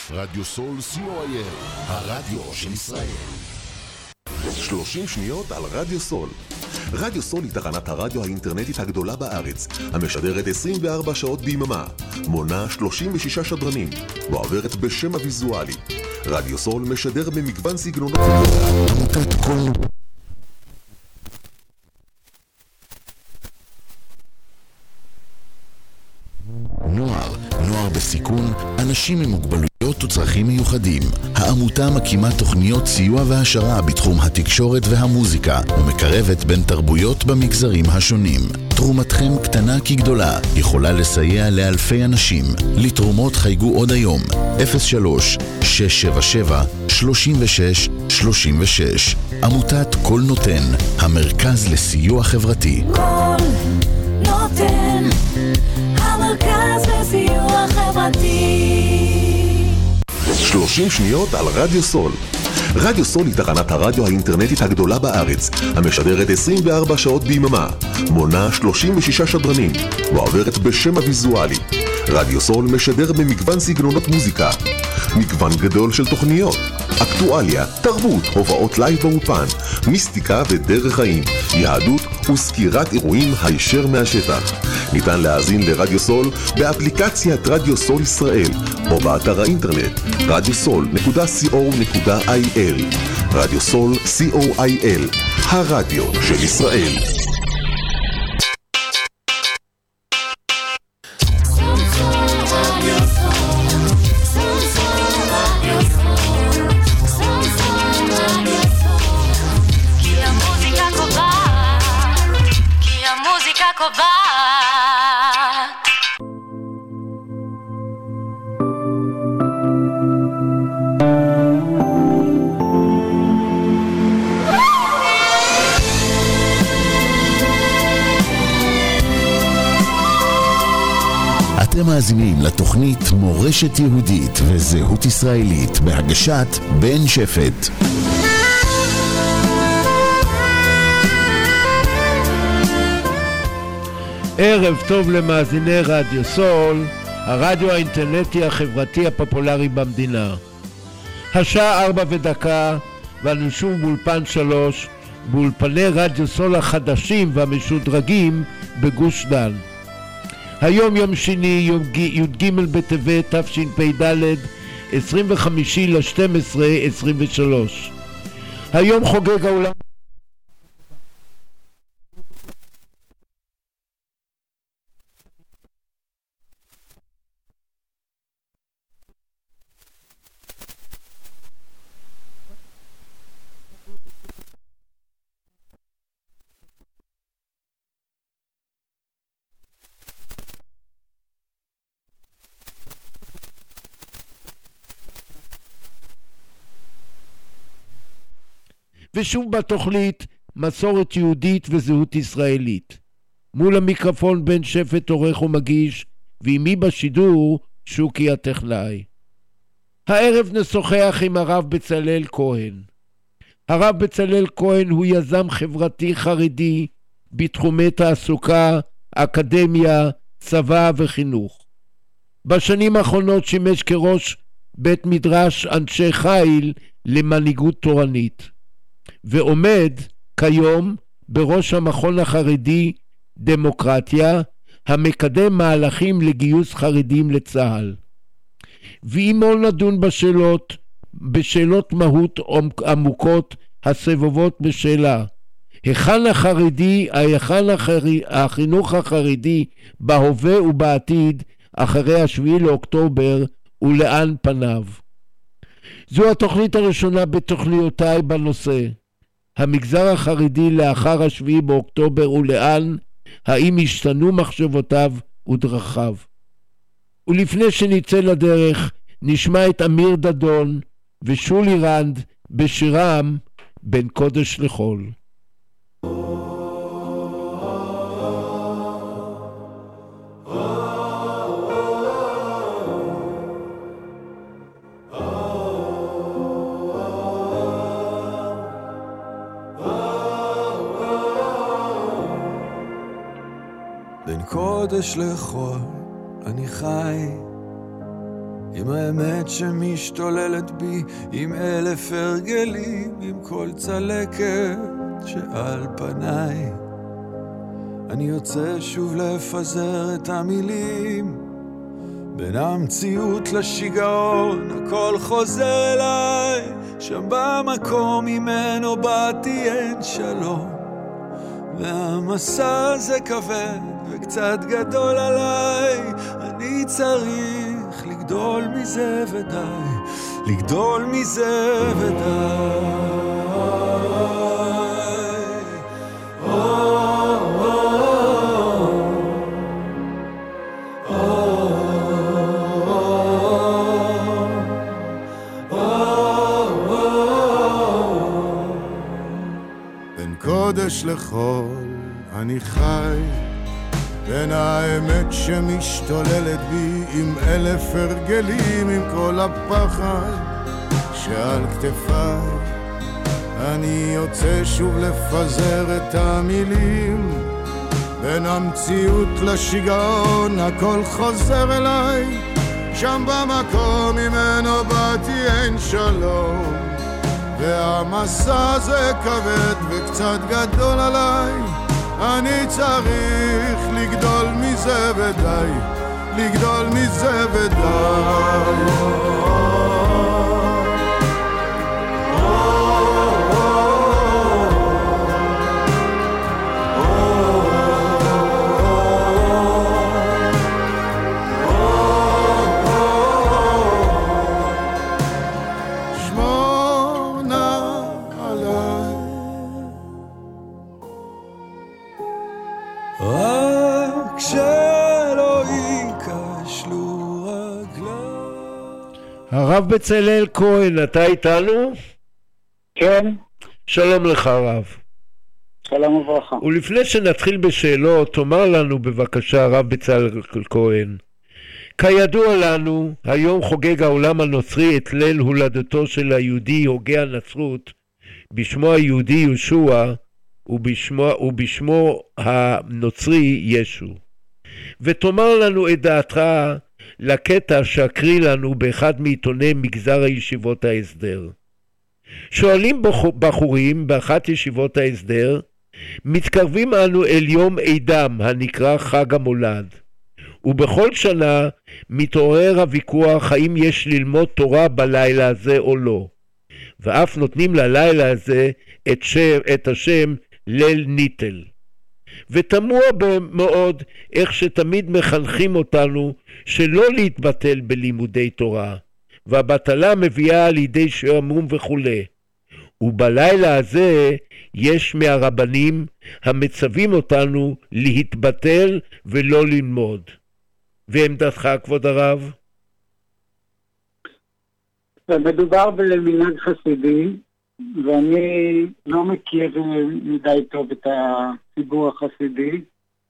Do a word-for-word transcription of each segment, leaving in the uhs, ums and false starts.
רדיו סול סי או איי אל, הרדיו של ישראל. שלושים שניות על רדיו סול. רדיו סול היא תחנת הרדיו האינטרנטית הגדולה בארץ, המשדרת עשרים וארבע שעות ביממה, מונה שלושים ושישה שדרנים, ועוברת בשם הוויזואלי. רדיו סול משדר במגוון סגנונות עמותת כל... נוער, נוער בסיכון, אנשים עם מוגבלויות וצרכים מיוחדים. העמותה מקימה תוכניות סיוע והשרה בתחום התקשורת והמוזיקה ומקרבת בין תרבויות במגזרים השונים. תרומתכם קטנה כגדולה, יכולה לסייע לאלפי אנשים. לתרומות חייגו עוד היום אפס שלוש שש שבע שבע שלושים ושש שלושים ושש. עמותת כל נותן, המרכז לסיוע חברתי. כל נותן, המרכז לסיוע חברתי. שלושים שניות על רדיו סול. רדיו סול היא תחנת הרדיו האינטרנטית הגדולה בארץ, המשדרת עשרים וארבע שעות ביממה, מונה שלושים ושישה שדרנים, ועוברת בשם הוויזואלי. רדיו סול משדר במגוון סגנונות מוזיקה, מגוון גדול של תוכניות, אקטואליה, תרבות, הובאות לייב באופן, מיסטיקה ודרך חיים, יהדות וסקירת אירועים הישר מהשטח. ניתן להאזין לרדיו סול באפליקציית רדיו סול ישראל או באתר האינטרנט רדיו סול נקודה סי או נקודה איי אל. רדיו סול סי או איי אל, הרדיו של ישראל. אתם מאזינים לתוכנית מורשת יהודית וזהות ישראלית בהגשת בן שפט. ערב טוב למאזיני רדיו סול, הרדיו האינטרנטי החברתי הפופולרי במדינה. השעה ארבע ודקה, ואנו שוב באולפן שלוש, באולפני רדיו סול החדשים והמשודרגים בגוש דן. היום יום שני, י"ג בטבת תשפ"ד, עשרים וחמישה לשתים עשרה עשרים ושלוש. היום חוגג העולם ושוב בתוכנית מסורת יהודית וזהות ישראלית. מול המיקרופון בן שפט עורך ומגיש, ועימי בשידור שוקי הטכנאי. הערב נשוחח עם הרב בצלאל כהן. הרב בצלאל כהן הוא יזם חברתי חרדי בתחומי תעסוקה, אקדמיה, צבא וחינוך. בשנים האחרונות שימש כראש בית מדרש אנשי חיל למנהיגות תורנית. ועומד כיום בראש המכון החרדי דמוקרטיה, המקדם מהלכים לגיוס חרדים לצה"ל. ועימו נדון בשאלות, בשאלות מהות עמוקות הסבובות בשאלה, היכן החרדי, היכן החינוך החרדי בהווה ובעתיד אחרי השביעי לאוקטובר ולאן פניו. זו התוכנית הראשונה בתוכניותיי בנושא. המגזר החרדי לאחר השביעי באוקטובר ולאן, האם השתנו מחשבותיו ודרכיו. ולפני שנצא לדרך, נשמע את אמיר דדון ושולי רנד בשירם בין קודש לחול. בין קודש לחול אני חי, עם האמת שמשתוללת בי, עם אלף הרגלים, עם כל צלקת שעל פניי. אני יוצא שוב לפזר את המילים, בין המציאות לשיגעון הכל חוזר אליי, שם במקום ממנו באתי אין שלום, והמסע הזה כבד וקצת גדול עליי, אני צריך לגדול מזה ודי, לגדול מזה ודי. קודש לחול אני חי, בין האמת שמשתוללת בי, עם אלף הרגלים, עם כל הפחד שעל כתפיי. אני יוצא שוב לפזר את המילים, בין המציאות לשיגעון הכל חוזר אליי, שם במקום ממנו באתי אין שלום, והמסע הזה כבד וקצת גדול עליי, אני צריך לגדול מזה ודי, לגדול מזה ודי. הרב בצלאל כהן, אתה איתנו? כן. שלום לך הרב. שלום וברכה. ולפני שנתחיל בשאלות, תאמר לנו בבקשה הרב בצלאל כהן, כידוע לנו, היום חוגג העולם הנוצרי את ליל הולדתו של היהודי הוגה הנצרות, בשמו היהודי ישוע ובשמו, ובשמו הנוצרי ישו. ותאמר לנו את דעתך לקטע שקרי לנו באחד מעיתוני מגזר הישיבות ההסדר. שואלים בחורים באחת ישיבות ההסדר, מתקרבים אנו אל יום עידם הנקרא חג המולד, ובכל שנה מתעורר הוויכוח האם יש ללמוד תורה בלילה הזה או לא, ואף נותנים ללילה הזה את, שם, את השם ליל ניטל. ותמוה מאוד איך שתמיד מחנכים אותנו שלא להתבטל בלימודי תורה, והבטלה מביאה על ידי שעמום וכו'. ובלילה הזה יש מהרבנים המצווים אותנו להתבטל ולא ללמוד. ועמדתך כבוד הרב? מדובר במנהג חסידי, ואני לא מכיר מדי טוב את הציבור החסידי.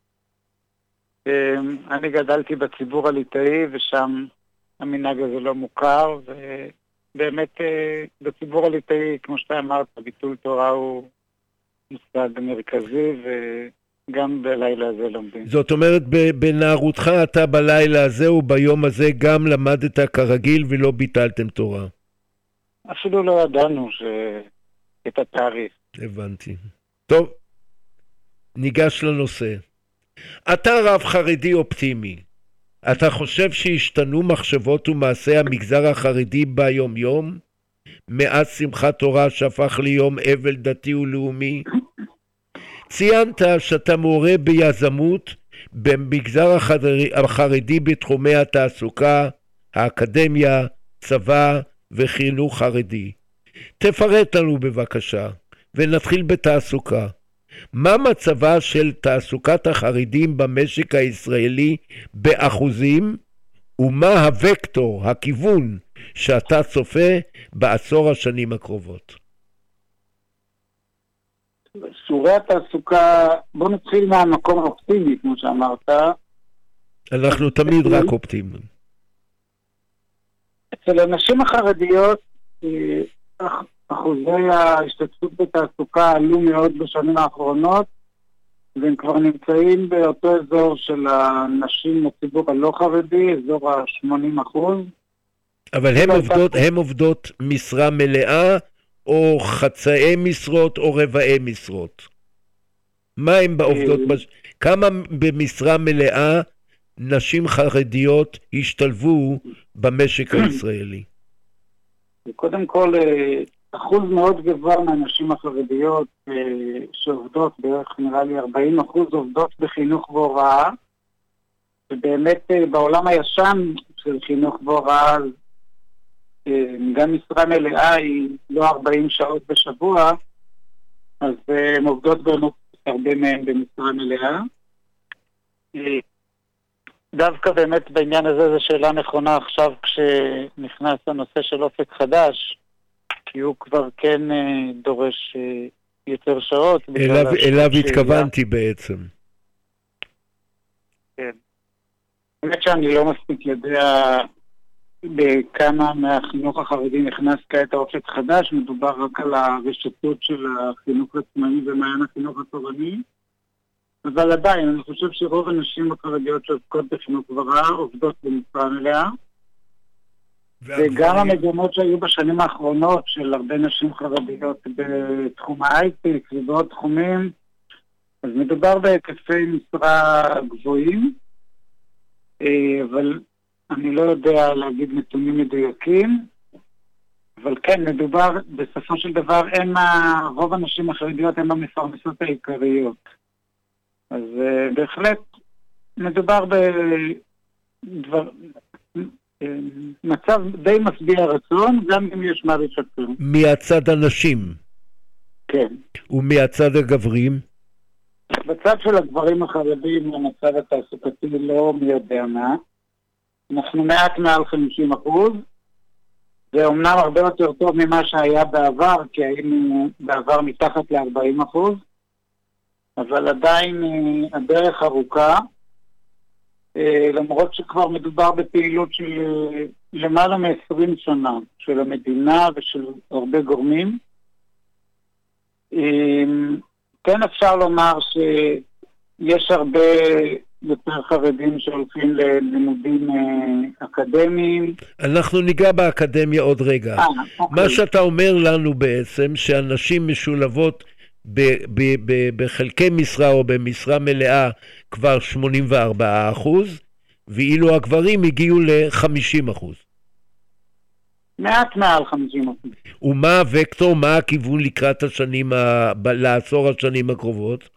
אני גדלתי בציבור הליטאי, ושם המנהג הזה לא מוכר, ובאמת בציבור הליטאי, כמו שאתה אמרת, ביטול תורה הוא מושג מרכזי, וגם בלילה הזה לומדים. זאת אומרת, בנערותך אתה בלילה הזה וביום הזה גם למדת כרגיל ולא ביטלתם תורה. אפילו לא ידענו ש... את התאריך. הבנתי. טוב, ניגש לנושא. אתה רב חרדי אופטימי. אתה חושב שהשתנו מחשבות ומעשי המגזר החרדי ביום יום? מאז שמחת תורה שהפך ליום אבל דתי ולאומי? ציינת שאתה מורה ביזמות במגזר החרדי בתחומי התעסוקה, האקדמיה, צבא וחינוך חרדי. תפרט לנו בבקשה, ונתחיל בתעסוקה. מה מצבה של תעסוקת החרדים במשק הישראלי באחוזים, ומה הוקטור, הכיוון, שאתה צופה בעשור השנים הקרובות? סורי התעסוקה, בוא נתחיל מהמקום האופטימי, כמו שאמרת. אנחנו תמיד רק אופטימיים. אצל הנשים החרדיות, אחוזי ההשתתפות בתעסוקה עלו מאוד בשנים האחרונות, והם כבר נמצאים באותו אזור של הנשים בציבור הלא חרדי, אזור ה-שמונים אחוז. אבל הן עובדות, הן עובדות משרה מלאה, או חצאי משרות, או רבעי משרות? מה הן בעובדות? כמה במשרה מלאה נשים חרדיות השתלבו במשק הישראלי? קודם כל, אחוז מאוד גבוה מהנשים החרדיות שעובדות, בערך נראה לי ארבעים אחוז עובדות בחינוך והוראה, ובאמת בעולם הישן של חינוך והוראה, גם משרה מלאה היא לא ארבעים שעות בשבוע, אז הן עובדות באמת הרבה מהן במשרה מלאה. דווקא באמת בעניין הזה זו שאלה נכונה עכשיו כשנכנס הנושא של אופק חדש, כי הוא כבר כן דורש יותר שעות. אליו, אליו התכוונתי בעצם. כן. באמת שאני לא מספיק יודע בכמה מהחינוך החרדי נכנס כעת האופק חדש, מדובר רק על הרשתות של החינוך עצמאי ומעיין החינוך התורני, אבל עדיין אני חושב שרוב הנשים החרדיות שעוסקות בחינוך והוראה עובדות במשרה מלאה, וגם המגמות שהיו בשנים האחרונות של הרבה נשים חרדיות בתחום ההייטק ובעוד תחומים, אז מדובר בהיקפי משרה גבוהים, אבל אני לא יודע להגיד נתונים מדויקים, אבל כן, מדובר, בסופו של דבר, אין מה, רוב הנשים החרדיות הן המפרנסות העיקריות. אז uh, בהחלט מדובר בדבר, uh, מצב די משביע רצון, גם אם יש מה לשפר. מהצד הנשים? כן. ומהצד הגברים? בצד של הגברים החרדים, המצב התעסוקתי לא מי יודע מה. אנחנו מעט מעל חמישים אחוז, זה אומנם הרבה יותר טוב ממה שהיה בעבר, כי היינו בעבר מתחת ל-ארבעים אחוז, אבל עדיין הדרך ארוכה, למרות שכבר מדובר בפעילות של למעלה מ-עשרים שנה, של המדינה ושל הרבה גורמים. כן אפשר לומר שיש הרבה יותר חרדים שהולכים ללימודים אקדמיים. אנחנו ניגע באקדמיה עוד רגע. 아, אוקיי. מה שאתה אומר לנו בעצם, שאנשים משולבות ב- ב- ב- בחלקי משרה או במשרה מלאה כבר שמונים וארבעה אחוז, ואילו הגברים הגיעו ל-חמישים אחוז. מעט מעל חמישים אחוז. ומה הוקטור, מה הכיוון לקראת השנים, ה... לעשור השנים הקרובות?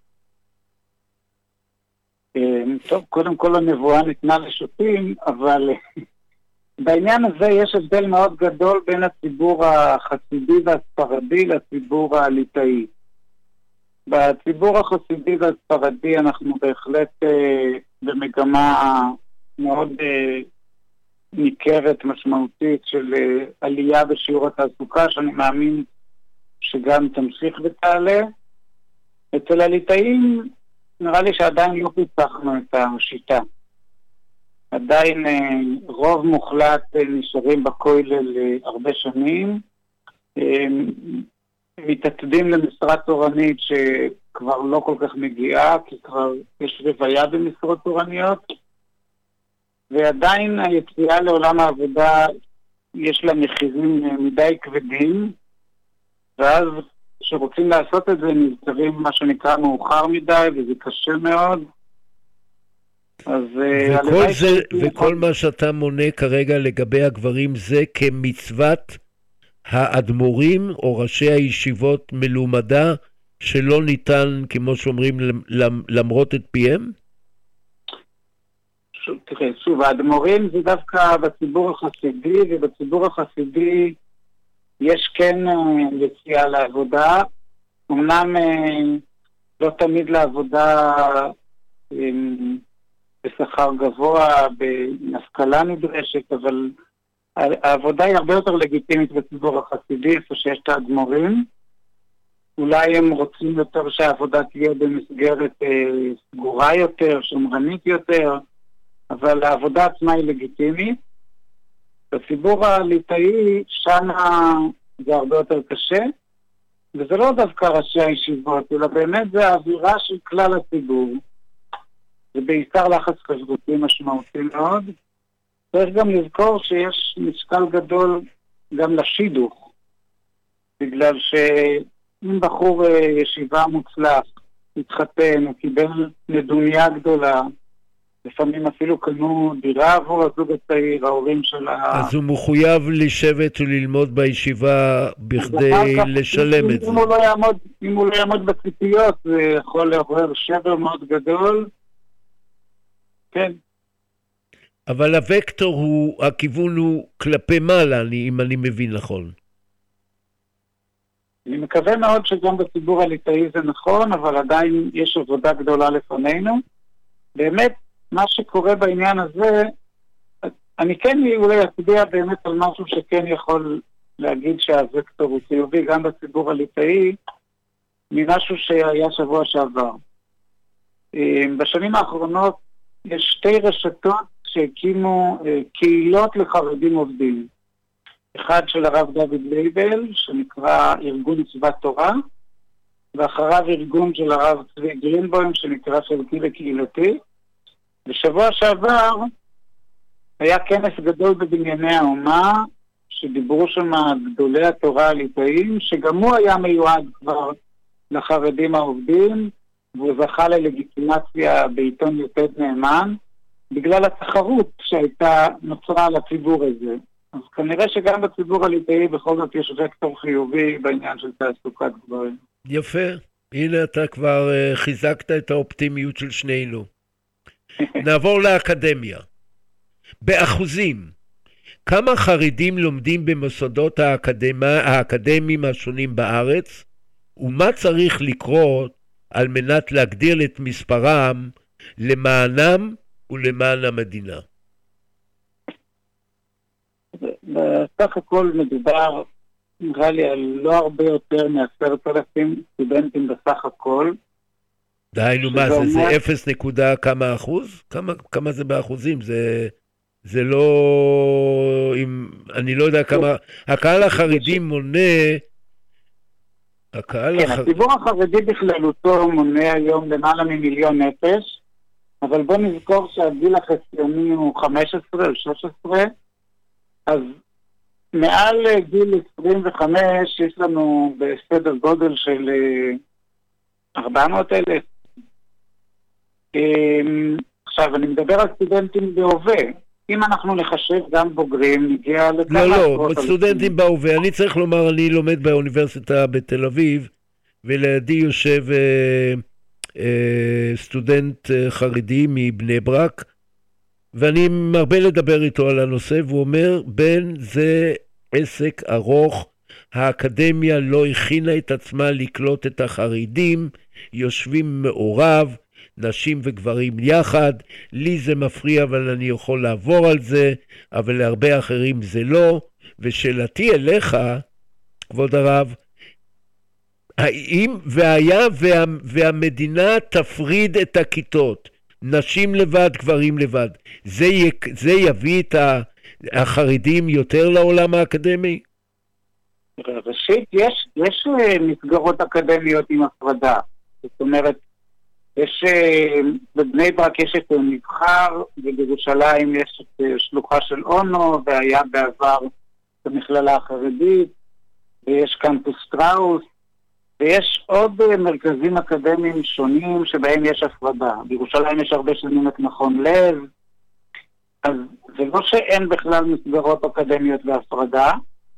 טוב, קודם כל הנבואה ניתנה לשוטים, אבל בעניין הזה יש הבדל מאוד גדול בין הציבור החסידי והספרדי לציבור הליטאי. בציבור החסידי והספרדי אנחנו בהחלט אה, במגמה מאוד אה, ניכרת משמעותית של אה, עלייה בשיעור התעסוקה, שאני מאמין שגם תמשיך ותעלה. אצל הליטאים נראה לי שעדיין לא פיתחנו את השיטה. עדיין אה, רוב מוחלט אה, נשארים בכולל אה, הרבה שנים, אה, מתעתדים למשרה תורנית שכבר לא כל כך מגיעה, כי כבר יש רוויה במשרות תורניות, ועדיין היציאה לעולם העבודה יש לה מחירים מדי כבדים, ואז כשרוצים לעשות את זה נזכרים מה שנקרא מאוחר מדי, וזה קשה מאוד. אז וכל, זה, וכל מה שאתה מונה כרגע לגבי הגברים זה כמצוות האדמו"רים או ראשי הישיבות מלומדה שלא ניתן, כמו שאומרים, למרות את פיהם? שוב, תראה, שוב, האדמו"רים זה דווקא בציבור החסידי, ובציבור החסידי יש כן יציאה לעבודה, אמנם לא תמיד לעבודה בשכר גבוה, בהשכלה נדרשת, אבל העבודה היא הרבה יותר לגיטימית בציבור החסידי, איפה שיש את האדמו"רים. אולי הם רוצים יותר שהעבודה תהיה במסגרת אה, סגורה יותר, שמרנית יותר, אבל העבודה עצמה היא לגיטימית. בציבור הליטאי שם זה הרבה יותר קשה, וזה לא דווקא ראשי הישיבות, אלא באמת זה האווירה של כלל הציבור. זה בעיקר לחץ חברתי משמעותי מאוד, צריך גם לזכור שיש משקל גדול גם לשידוך, בגלל שאם בחור ישיבה מוצלח, התחתן, הוא קיבל נדוניה גדולה, לפעמים אפילו קנו דירה עבור הזוג הצעיר, ההורים של ה... אז הוא מחויב לשבת וללמוד בישיבה בכדי לשלם את זה. אם הוא לא יעמוד, אם הוא לא יעמוד בציפיות, זה יכול לעורר שבר מאוד גדול. כן. אבל הוקטור הוא, הכיוון הוא כלפי מעלה, אם אני מבין נכון. אני מקווה מאוד שגם בציבור הליטאי זה נכון, אבל עדיין יש עבודה גדולה לפנינו. באמת, מה שקורה בעניין הזה, אני כן אולי אצביע באמת על משהו שכן יכול להגיד שהווקטור הוא חיובי גם בציבור הליטאי, ממשהו שהיה שבוע שעבר. בשנים האחרונות יש שתי רשתות שהקימו קהילות לחרדים עובדים. אחד של הרב דוד לייבל, שנקרא ארגון מצוות תורה, ואחריו ארגון של הרב צבי גרינבוים, שנקרא חלקי וקהילתי. בשבוע שעבר היה כנס גדול בבנייני האומה, שדיברו שם גדולי התורה הליטאים, שגם הוא היה מיועד כבר לחרדים העובדים, והוא זכה ללגיטימציה בעיתון יתד נאמן, בגלל התחרות שהייתה נוצרה לציבור הזה. אז כנראה שגם בציבור הליטאי בכל זאת יש וקטור חיובי בעניין של תעסוקת גברים. יפה, הנה אתה כבר uh, חיזקת את האופטימיות של שנינו. נעבור לאקדמיה. באחוזים, כמה חרדים לומדים במוסדות האקדמיה, האקדמיים השונים בארץ, ומה צריך לקרות על מנת להגדיל את מספרם למענם ולמען המדינה? בסך הכל מדובר, נראה לי, על לא הרבה יותר מעשרת אלפים סטודנטים בסך הכל. דהיינו מה זה, זה אפס נקודה כמה אחוז? כמה, כמה זה באחוזים? זה, זה לא, אם, אני לא יודע כמה, הקהל החרדי מונה, הקהל כן, החרדי... הציבור החרדי בכללותו מונה היום למעלה ממיליון נפש, אבל בוא נזכור שהגיל החציוני הוא חמש עשרה או שש עשרה, אז מעל גיל עשרים וחמש יש לנו בסדר גודל של ארבע מאות אלף. עכשיו, אני מדבר על סטודנטים בהווה. אם אנחנו נחשב גם בוגרים, נגיע לכמה... לא, לא, סטודנטים בהווה. אני צריך לומר, אני לומד באוניברסיטה בתל אביב, ולידי יושב אה, אה, סטודנט חרדי מבני ברק, ואני מרבה לדבר איתו על הנושא, והוא אומר, בין זה עסק ארוך, האקדמיה לא הכינה את עצמה לקלוט את החרדים, יושבים מעורב, נשים וגברים יחד, לי זה מפריע אבל אני יכול לעבור על זה, אבל להרבה אחרים זה לא, ושאלתי אליך, כבוד הרב, האם והיה וה, והמדינה תפריד את הכיתות, נשים לבד, גברים לבד, זה, י, זה יביא את החרדים יותר לעולם האקדמי? ראשית, יש, יש מסגרות אקדמיות עם הפרדה, זאת אומרת, יש, בבני ברק יש את מבחר, ובירושלים יש את שלוחה של אונו, והיה בעבר במכללה החרדית, ויש קמפוס טראוס, ויש עוד מרכזים אקדמיים שונים שבהם יש הפרדה. בירושלים יש הרבה שנים את מכון לב, אז זה לא שאין בכלל מסגרות אקדמיות בהפרדה,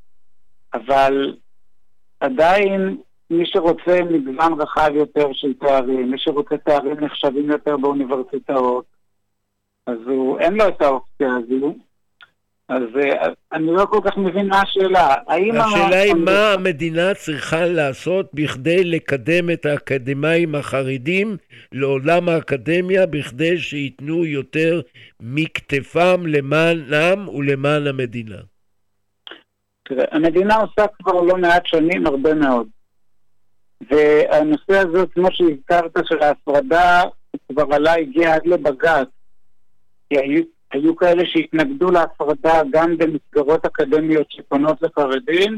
אבל עדיין מי שרוצה מגוון רחב יותר של תארים, מי שרוצה תארים נחשבים יותר באוניברסיטאות, אז הוא, אין לו את האופציה הזו. אז אני לא כל כך מבין מה השאלה. השאלה היא מה המדינה צריכה לעשות בכדי לקדם את האקדמאים החרדים לעולם האקדמיה, בכדי שיתנו יותר מכתפם למענם ולמען המדינה. תראה, המדינה עושה כבר לא מעט שנים, הרבה מאוד. והנושא הזה, כמו שהזכרת, של ההפרדה, כבר עלה, הגיע עד לבג"ץ. כי היו, היו כאלה שהתנגדו להפרדה גם במסגרות אקדמיות שפונות לחרדים,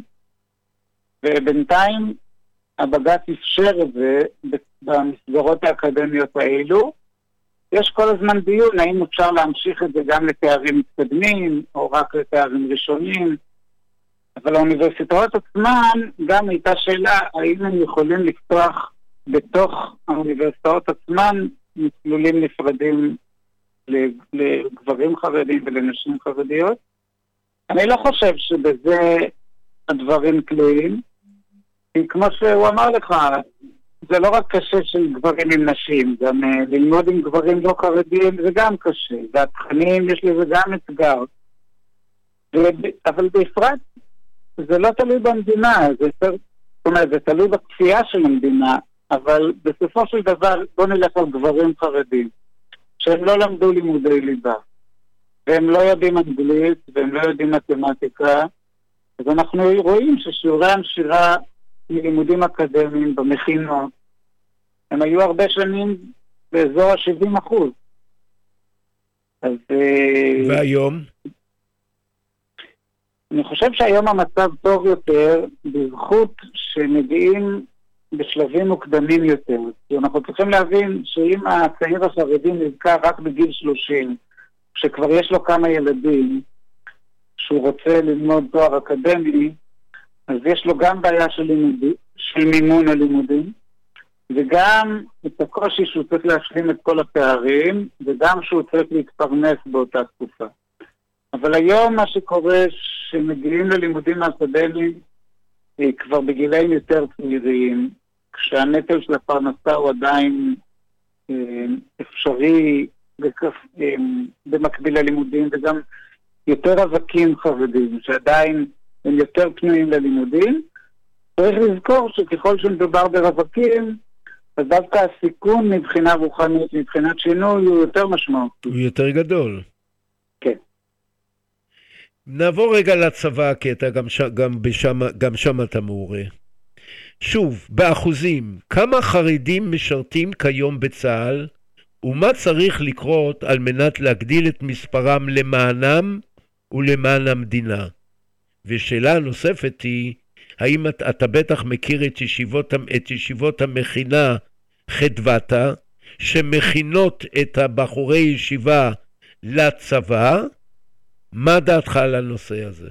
ובינתיים הבג"ץ אפשר את זה במסגרות האקדמיות האלו, יש כל הזמן דיון, האם אפשר להמשיך את זה גם לתארים מתקדמים, או רק לתארים ראשונים, אבל האוניברסיטאות עצמן גם הייתה שאלה, האם הם יכולים לפתוח בתוך האוניברסיטאות עצמן מסלולים נפרדים לגברים חרדים ולנשים חרדיות. אני לא חושב שבזה הדברים תלויים, כי כמו שהוא אמר לך, זה לא רק קשה של גברים עם נשים, גם uh, ללמוד עם גברים לא חרדים זה גם קשה, והתכנים יש לזה גם אתגר. ו- אבל בפרט זה לא תלוי במדינה, זה, זאת אומרת, זה תלוי בכפייה של המדינה, אבל בסופו של דבר בוא נלך על גברים חרדים, שהם לא למדו לימודי ליבה, והם לא יודעים אנגלית, והם לא יודעים מתמטיקה, אז אנחנו רואים ששיעורי הנשירה מלימודים אקדמיים במכינות, הם היו הרבה שנים באזור ה-שבעים אחוז. אז... והיום? אני חושב שהיום המצב טוב יותר, בזכות שמגיעים בשלבים מוקדמים יותר. כי אנחנו צריכים להבין שאם הצעיר החרדי נזכר רק בגיל שלושים, שכבר יש לו כמה ילדים, שהוא רוצה ללמוד תואר אקדמי, אז יש לו גם בעיה של, לימוד, של מימון הלימודים, וגם את הקושי שהוא צריך להשלים את כל הפערים, וגם שהוא צריך להתפרנס באותה תקופה. אבל היום מה שקורה שמגיעים ללימודים האקדמיים כבר בגילאים יותר צעירים, כשהנטל של הפרנסה הוא עדיין אפשרי במקביל ללימודים, וגם יותר רווקים חרדים שעדיין הם יותר פנויים ללימודים. צריך לזכור שככל שמדובר ברווקים, אז דווקא הסיכון מבחינה רוחנית, מבחינת שינוי, הוא יותר משמעותי. הוא יותר גדול. כן. נעבור רגע לצבא, כי אתה גם, ש... גם, בשם... גם שם אתה מעורה. שוב, באחוזים, כמה חרדים משרתים כיום בצה"ל, ומה צריך לקרות על מנת להגדיל את מספרם למענם ולמען המדינה? ושאלה נוספת היא, האם אתה, אתה בטח מכיר את ישיבות, את ישיבות המכינה חדוותה, שמכינות את הבחורי ישיבה לצבא? מה דעתך על הנושא הזה?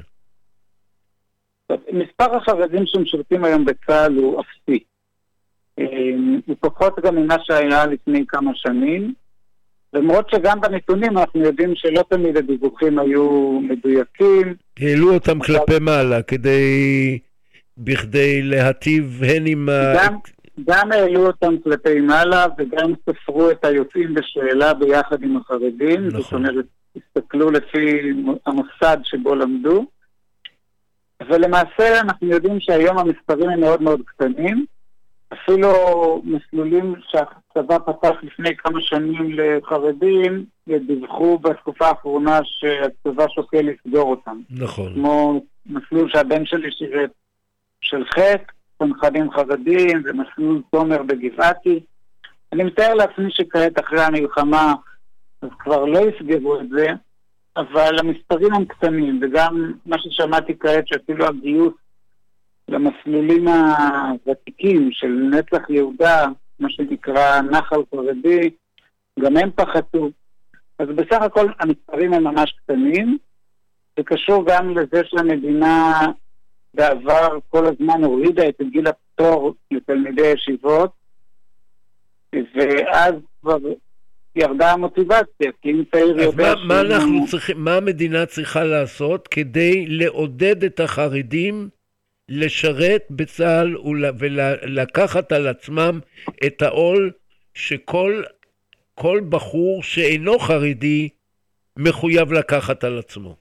מספר החרדים שמשרתים היום בצה"ל הוא אפסי. הוא פחות גם ממה שהיה לפני כמה שנים, למרות שגם בנתונים אנחנו יודעים שלא תמיד הדיווחים היו מדויקים. העלו אותם כלפי מעלה כדי, בכדי להטיב הן עם... גם, גם העלו אותם כלפי מעלה וגם ספרו את היוצאים בשאלה ביחד עם החרדים. נכון. זאת אומרת, הסתכלו לפי המוסד שבו למדו. ולמעשה אנחנו יודעים שהיום המספרים הם מאוד מאוד קטנים. אפילו מסלולים שהצבא פתח לפני כמה שנים לחרדים, דיווחו בתקופה האחרונה שהצבא שוקל לסגור אותם. נכון. כמו מסלול שהבן שלי שירת של חק, צנחנים חרדים, ומסלול תומר בגבעתי. אני מתאר לעצמי שכעת אחרי המלחמה, אז כבר לא יסגרו את זה, אבל המספרים הם קטנים, וגם מה ששמעתי כעת שאפילו הגיוס למסלולים הוותיקים של נצח יהודה, מה שנקרא נחל חרדי, גם הם פחתו. אז בסך הכל המספרים הם ממש קטנים, זה קשור גם לזה שהמדינה בעבר כל הזמן הורידה את גיל הפטור לתלמידי ישיבות, ואז כבר ירדה המוטיבציה, כי אם צעיר יודע... אז מה, מה, אנחנו צריכים, מה המדינה צריכה לעשות כדי לעודד את החרדים לשרת בצה"ל ולקחת על עצמם את העול שכל כל בחור שאינו חרדי מחויב לקחת על עצמו?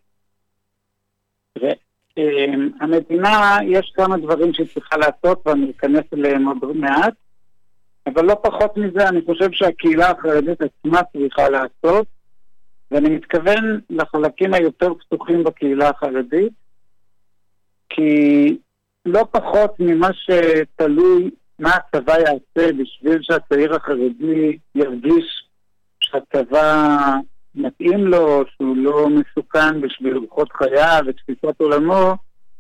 המדינה, יש כמה דברים שהיא צריכה לעשות ואני אכנס אליהם עוד מעט, אבל לא פחות מזה אני חושב שהקהילה החרדית עצמה צריכה לעשות, ואני מתכוון לחלקים היותר פתוחים בקהילה החרדית, כי לא פחות ממה שתלוי מה הצבא יעשה בשביל שהצעיר החרדי ירגיש שהצבא מתאים לו, שהוא לא מסוכן בשביל רוחות חייו ותפיסת עולמו.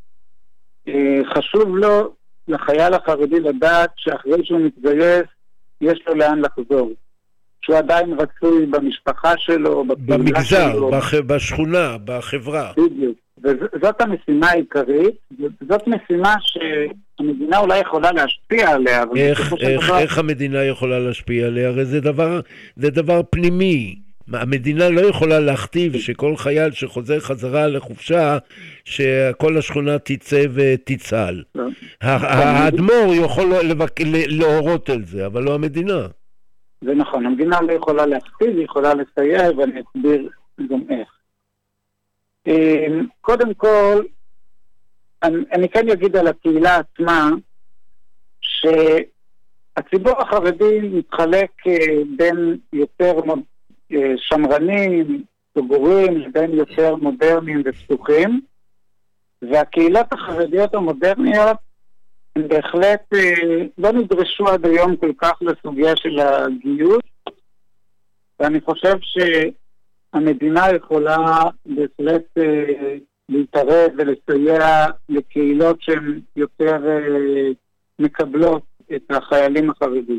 חשוב לו, לחייל החרדי, לדעת שאחרי שהוא מתגייס יש לו לאן לחזור, שהוא עדיין רצוי במשפחה שלו, במגזר, שלו. בח... בשכונה, בחברה. בדיוק. וזאת המשימה העיקרית, זאת משימה שהמדינה אולי יכולה להשפיע עליה. איך, איך, דבר... איך המדינה יכולה להשפיע עליה? הרי זה דבר, זה דבר פנימי. המדינה לא יכולה להכתיב שכל חייל שחוזר חזרה לחופשה, שכל השכונה תצא ותצהל. לא. האדמו"ר יכול להורות על זה, אבל לא המדינה. זה נכון, המדינה לא יכולה להכתיב, היא יכולה לסייע, ואני אסביר גם איך. קודם כל, אני, אני כן אגיד על הקהילה עצמה, שהציבור החרדי מתחלק בין יותר שמרנים, סגורים, לבין יותר מודרניים ופתוחים, והקהילות החרדיות המודרניות הם בהחלט לא נדרשו עד היום כל כך לסוגיה של הגיוס, ואני חושב שהמדינה יכולה בהחלט להתערב ולסייע לקהילות שהן יותר מקבלות את החיילים החרדים.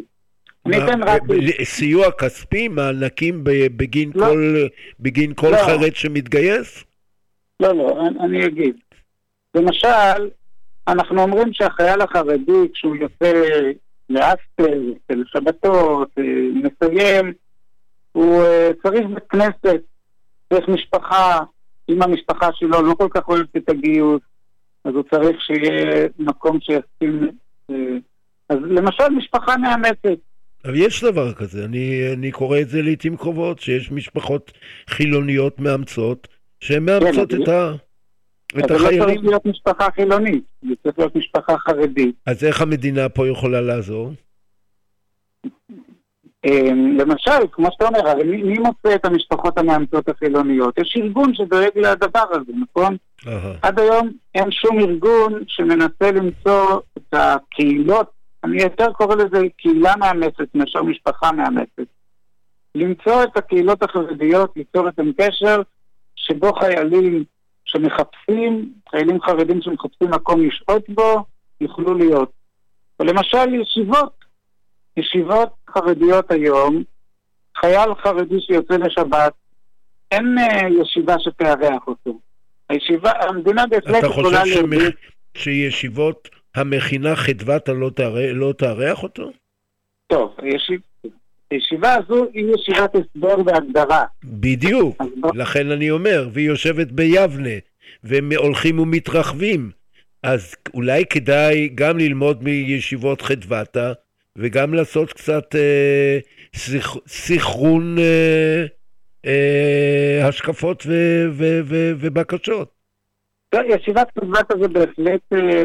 סיוע כספי, מענקים בגין כל חרד שמתגייס? לא, לא, אני אגיד. למשל, אנחנו אומרים שהחייל החרדי, כשהוא יוצא לאספר, לשבתות, מסיים, הוא צריך בית כנסת, צריך משפחה, אם המשפחה שלו לא כל כך אוהבת את הגיוס, אז הוא צריך שיהיה מקום שיסכים. אז למשל, משפחה מאמצת. אבל יש דבר כזה, אני, אני קורא את זה לעתים קרובות, שיש משפחות חילוניות מאמצות, שהן מאמצות כן, את, ה, את החיילים. אבל לא צריך להיות משפחה חילונית, זה צריך להיות משפחה חרדית. אז איך המדינה פה יכולה לעזור? למשל, כמו שאתה אומר, מי, מי מוצא את המשפחות המאמצות החילוניות? יש ארגון שדואג לדבר הזה, נכון? Uh-huh. עד היום אין שום ארגון שמנסה למצוא את הקהילות, אני יותר קורא לזה קהילה מאמצת, מאשר משפחה מאמצת. למצוא את הקהילות החרדיות, ליצור את הקשר שבו חיילים שמחפשים, חיילים חרדים שמחפשים מקום לשהות בו, יוכלו להיות. ולמשל ישיבות, ישיבות חרדיות היום, חייל חרדי שיוצא לשבת, אין ישיבה שתארח אותו. הישיבה, המדינה בהחלט יכולה... אתה חושב שמח... שישיבות המכינה חדוותה לא, תארח, לא תארח אותו? טוב, הישיב... הישיבה הזו היא ישיבת הסבר בהגדרה. בדיוק, לכן אני אומר, והיא יושבת ביבנה, והם הולכים ומתרחבים, אז אולי כדאי גם ללמוד מישיבות חדוותה, וגם לעשות קצת אה, שיח, שיחרון אה, אה, השקפות ו, ו, ו, ובקשות. טוב, ישיבת חדוותה זה בהחלט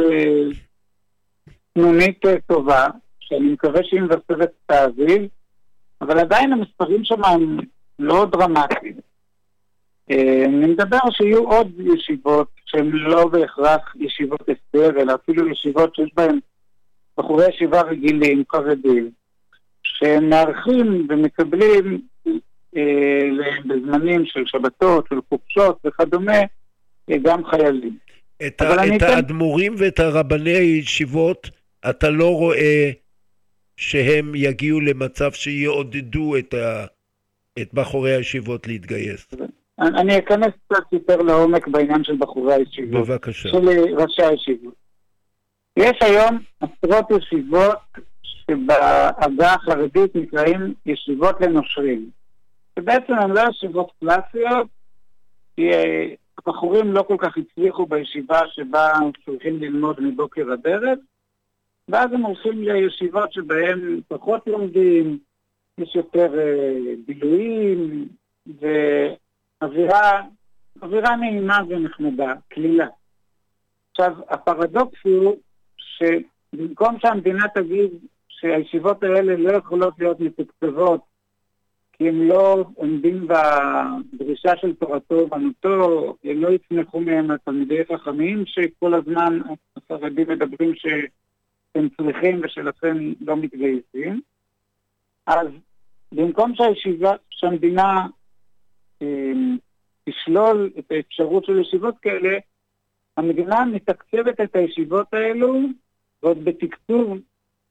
תנונית אה, טובה, שאני מקווה שהיא מבשרת את האביב, אבל עדיין המספרים שם הם לא דרמטיים. אה, אני מדבר שיהיו עוד ישיבות שהן לא בהכרח ישיבות הסדר, אלא אפילו ישיבות שיש בהן בחורי ישיבה רגילים, חרדים, שמארחים ומקבלים אה, בזמנים של שבתות, של חופשות וכדומה, אה, גם חיילים. את, ה- את כן... האדמו"רים ואת הרבני הישיבות, אתה לא רואה שהם יגיעו למצב שיעודדו את, ה- את בחורי הישיבות להתגייס? אני, אני אכנס קצת יותר לעומק בעניין של בחורי הישיבות. בבקשה. של ראשי הישיבות. יש היום עשרות ישיבות שבעגה החרדית נקראים ישיבות לנושרים. שבעצם הן לא ישיבות קלאסיות, כי הבחורים לא כל כך הצליחו בישיבה שבה צריכים ללמוד מבוקר עד ערב, ואז הם הולכים לישיבות שבהן פחות לומדים, יש יותר בילויים, ואווירה אווירה נעימה ונחמדה, כלילה. עכשיו, הפרדוקס הוא שבמקום שהמדינה תגיד שהישיבות האלה לא יכולות להיות מתוקצבות, כי הם לא עומדים בדרישה של תורתו ובנותו, הם לא יצמחו מהם התלמידי חכמים שכל הזמן החרדים מדברים שהם צריכים ושלכן לא מתגייסים. אז במקום שהישיבה, שהמדינה אה, תשלול את האפשרות של ישיבות כאלה, המדינה מתקצבת את הישיבות האלו, ועוד בתקצוב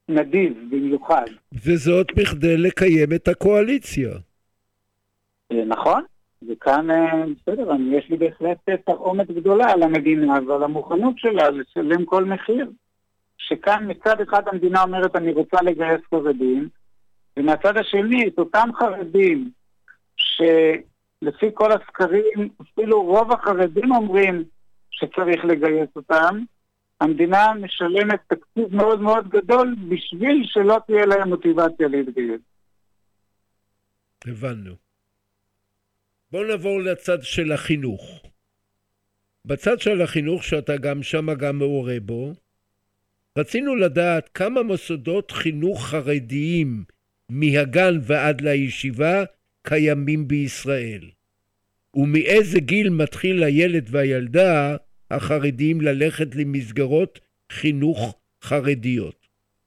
נדיב במיוחד. וזאת בכדי לקיים את הקואליציה. נכון, וכאן, בסדר, יש לי בהחלט תרעומת גדולה על המדינה ועל המוכנות שלה לשלם כל מחיר. שכאן מצד אחד המדינה אומרת אני רוצה לגייס חרדים, ומהצד השני את אותם חרדים שלפי כל הסקרים, אפילו רוב החרדים אומרים שצריך לגייס אותם, המדינה משלמת תקציב מאוד מאוד גדול בשביל שלא תהיה להם מוטיבציה להתגייס. הבנו. בואו נעבור לצד של החינוך. בצד של החינוך שאתה גם שמה גם מעורה בו, רצינו לדעת כמה מוסדות חינוך חרדיים מהגן ועד לישיבה קיימים בישראל. ומאיזה גיל מתחיל הילד והילדה החרדיים ללכת למסגרות חינוך חרדיות?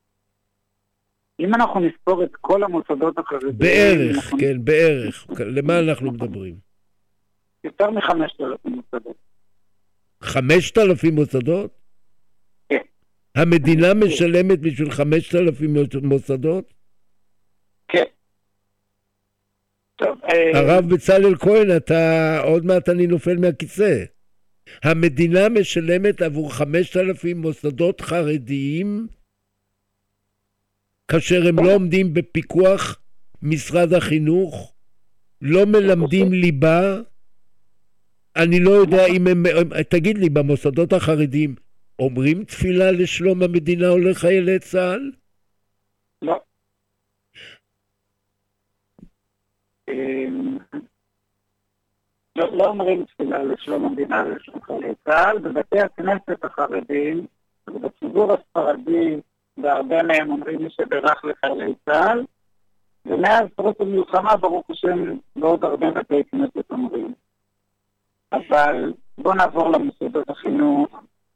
אם אנחנו נספור את כל המוסדות החרדיים... בערך, אנחנו... כן, בערך. למה אנחנו מדברים? יותר מחמשת אלפים מוסדות. חמשת אלפים מוסדות? כן. המדינה משלמת בשביל חמשת אלפים מוסדות? כן. טוב, הרב בצלאל כהן, אתה עוד מעט אני נופל מהכיסא. המדינה משלמת עבור חמשת אלפים מוסדות חרדיים, כאשר הם לא עומדים בפיקוח משרד החינוך, לא מלמדים ליבה. אני לא יודע אם הם, תגיד לי, במוסדות החרדיים אומרים תפילה לשלום המדינה או לחיילי צה"ל? לא. לא, לא אומרים תפילה לשלום המדינה ולשלום חיילי צה"ל. בבתי הכנסת החרדים, בציבור הספרדי, והרבה מהם אומרים מי שברך לחיילי צה"ל, ומאז פרוץ המלחמה ברוך השם ועוד הרבה בתי כנסת אומרים. אבל בוא נעבור למוסדות החינוך.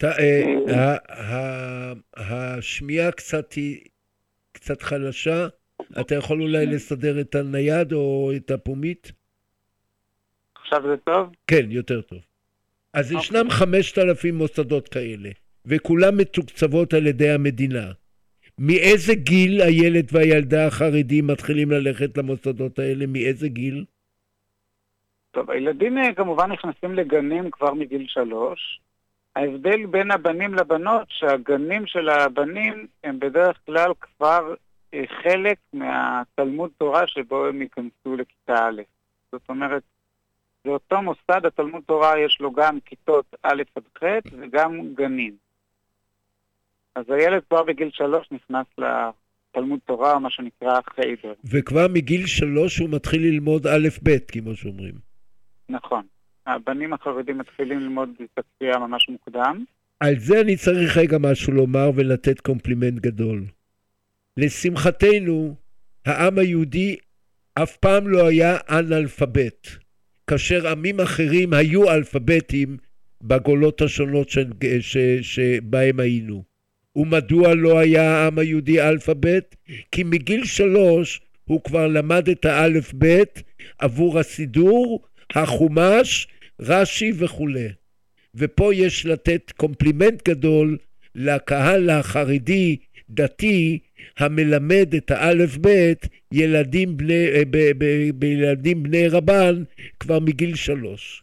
השמיעה קצת היא קצת חלשה, אתה יכול אולי לסדר את הנייד או את הפומית? עכשיו זה טוב? כן, יותר טוב. אז ישנם חמשת אלפים מוסדות כאלה, וכולם מתוקצבות על ידי המדינה. מאיזה גיל הילד והילדה החרדים מתחילים ללכת למוסדות האלה? מאיזה גיל? טוב, הילדים כמובן נכנסים לגנים כבר מגיל שלוש. ההבדל בין הבנים לבנות, שהגנים של הבנים הם בדרך כלל כבר חלק מהתלמוד תורה שבו הם ייכנסו לכיתה א'. זאת אומרת, זה אותו מוסד, התלמוד תורה יש לו גם כיתות א' עד ח' וגם גנים. אז הילד כבר בגיל שלוש נכנס לתלמוד תורה, מה שנקרא חיידר. וכבר מגיל שלוש הוא מתחיל ללמוד א' ב', כמו שאומרים. נכון. הבנים החרדים מתחילים ללמוד את הצפייה ממש מוקדם. על זה אני צריך רגע משהו לומר ולתת קומפלימנט גדול. לשמחתנו, העם היהודי אף פעם לא היה אנאלפבית, כאשר עמים אחרים היו אלפביתים בגולות השונות ש... ש... שבהם היינו. ומדוע לא היה העם היהודי אלפבית? כי מגיל שלוש הוא כבר למד את האלף בית עבור הסידור, החומש, רש"י וכו'. ופה יש לתת קומפלימנט גדול לקהל החרדי דתי המלמד את האלף בית ילדים בני, ב, ב, ב, בילדים בני רבן כבר מגיל שלוש.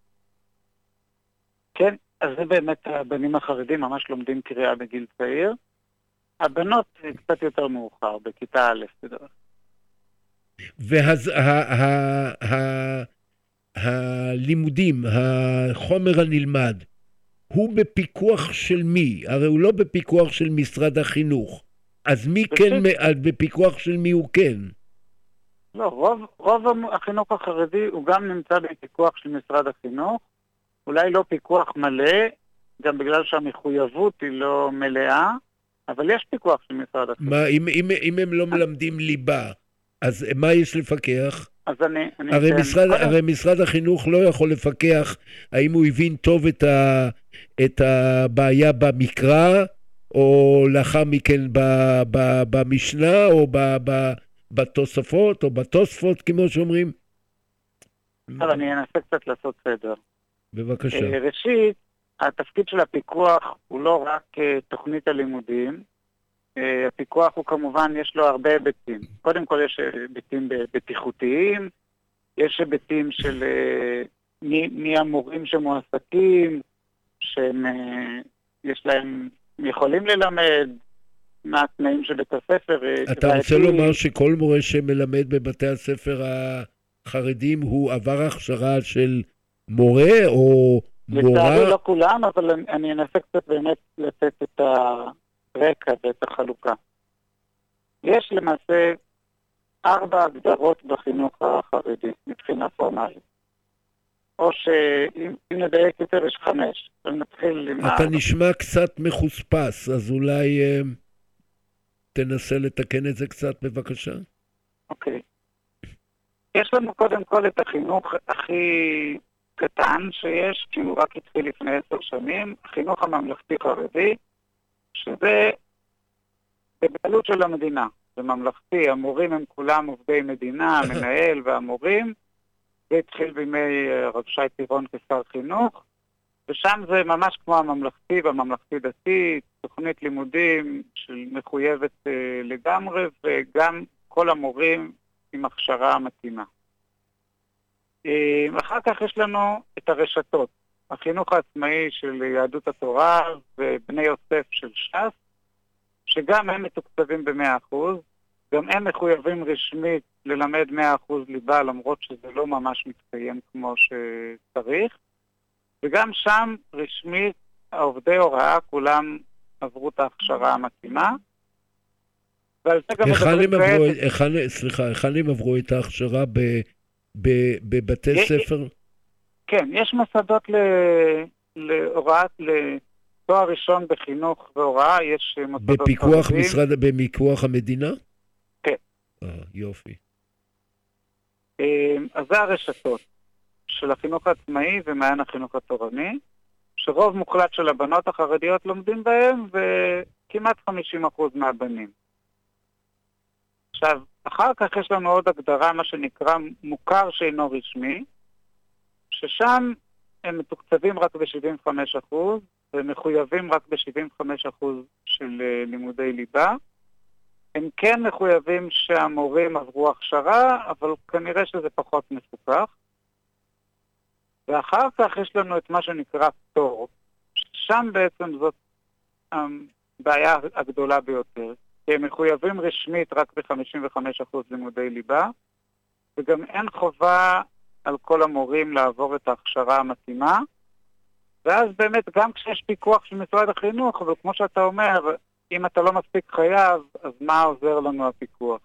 כן, אז זה באמת הבנים החרדים ממש לומדים קריאה בגיל צעיר. הבנות קצת יותר מאוחר, בכיתה א' בדרך. והלימודים, החומר הנלמד, הוא בפיקוח של מי? הרי הוא לא בפיקוח של משרד החינוך. אז מי כן, בפיקוח של מי הוא כן? לא, רוב, רוב החינוך החרדי הוא גם נמצא בפיקוח של משרד החינוך. אולי לא פיקוח מלא, גם בגלל שהמחויבות היא לא מלאה, אבל יש פיקוח של משרד החינוך. מה, אם, אם, אם הם לא מלמדים ליבה, אז מה יש לפקח? אז אני, אני הרי, משרד, הרי משרד החינוך לא יכול לפקח האם הוא הבין טוב את, ה, את הבעיה במקרא, או לאחר מכן ב, ב, במשנה, או ב, ב, בתוספות, או בתוספות, כמו שאומרים. אבל אני אנסה קצת לעשות סדר. בבקשה. ראשית, התפקיד של הפיקוח הוא לא רק תוכנית הלימודים, הפיקוח הוא כמובן, יש לו הרבה היבטים. קודם כל יש היבטים בטיחותיים, יש היבטים של מי, מי המורים שמועסקים, שהם יש להם, יכולים ללמד, מה התנאים של בית הספר. אתה רוצה לומר שכל מורה שמלמד בבתי הספר החרדים הוא עבר הכשרה של מורה או מורה? לצערי לא כולם, אבל אני אנסה קצת באמת לתת את הרקע ואת החלוקה. יש למעשה ארבע הגדרות בחינוך החרדי מבחינה פורמלית. או שאם נדייק יותר יש חמש. נתחיל עם... אתה נשמע קצת מחוספס, אז אולי אה, תנסה לתקן את זה קצת בבקשה. אוקיי. יש לנו קודם כל את החינוך הכי קטן שיש, כי הוא רק התחיל לפני עשר שנים, החינוך הממלכתי חרדי, שזה בבעלות של המדינה. זה ממלכתי, המורים הם כולם עובדי מדינה, המנהל והמורים, זה התחיל בימי רב שי פירון כשר חינוך, ושם זה ממש כמו הממלכתי והממלכתי דתי, תוכנית לימודים של מחויבת uh, לגמרי, וגם כל המורים עם הכשרה המתאימה. Uh, אחר כך יש לנו את הרשתות, החינוך העצמאי של יהדות התורה ובני יוסף של ש"ס, שגם הם מתוקצבים ב-מאה אחוז, גם הם מחויבים רשמית ללמד מאה אחוז ליבה, למרות שזה לא ממש מתקיים כמו שצריך. וגם שם רשמית העובדי הוראה כולם עברו את ההכשרה המתאימה. סליחה, איך הם עברו את ההכשרה בבתי ספר? כן, יש מוסדות להוראת, לתואר ראשון בחינוך והוראה, יש מוסדות בפיקוח משרד, בפיקוח המדינה? כן. אה, יופי. אז זה הרשתות של החינוך העצמאי ומעיין החינוך התורני, שרוב מוחלט של הבנות החרדיות לומדים בהם, וכמעט חמישים אחוז מהבנים. עכשיו, אחר כך יש לנו עוד הגדרה, מה שנקרא מוכר שאינו רשמי, ששם הם מתוקצבים רק ב-שבעים וחמישה אחוז, ומחויבים רק ב-שבעים וחמישה אחוז של לימודי ליבה. הם כן מחויבים שהמורים עברו הכשרה, אבל כנראה שזה פחות מפוקח. ואחר כך יש לנו את מה שנקרא פטור, שם בעצם זאת הבעיה הגדולה ביותר, כי הם מחויבים רשמית רק ב-חמישים וחמישה אחוז לימודי ליבה, וגם אין חובה על כל המורים לעבור את ההכשרה המתאימה, ואז באמת גם כשיש פיקוח של משרד החינוך, אבל כמו שאתה אומר, אם אתה לא מספיק חייב, אז מה עוזר לנו הפיקוח?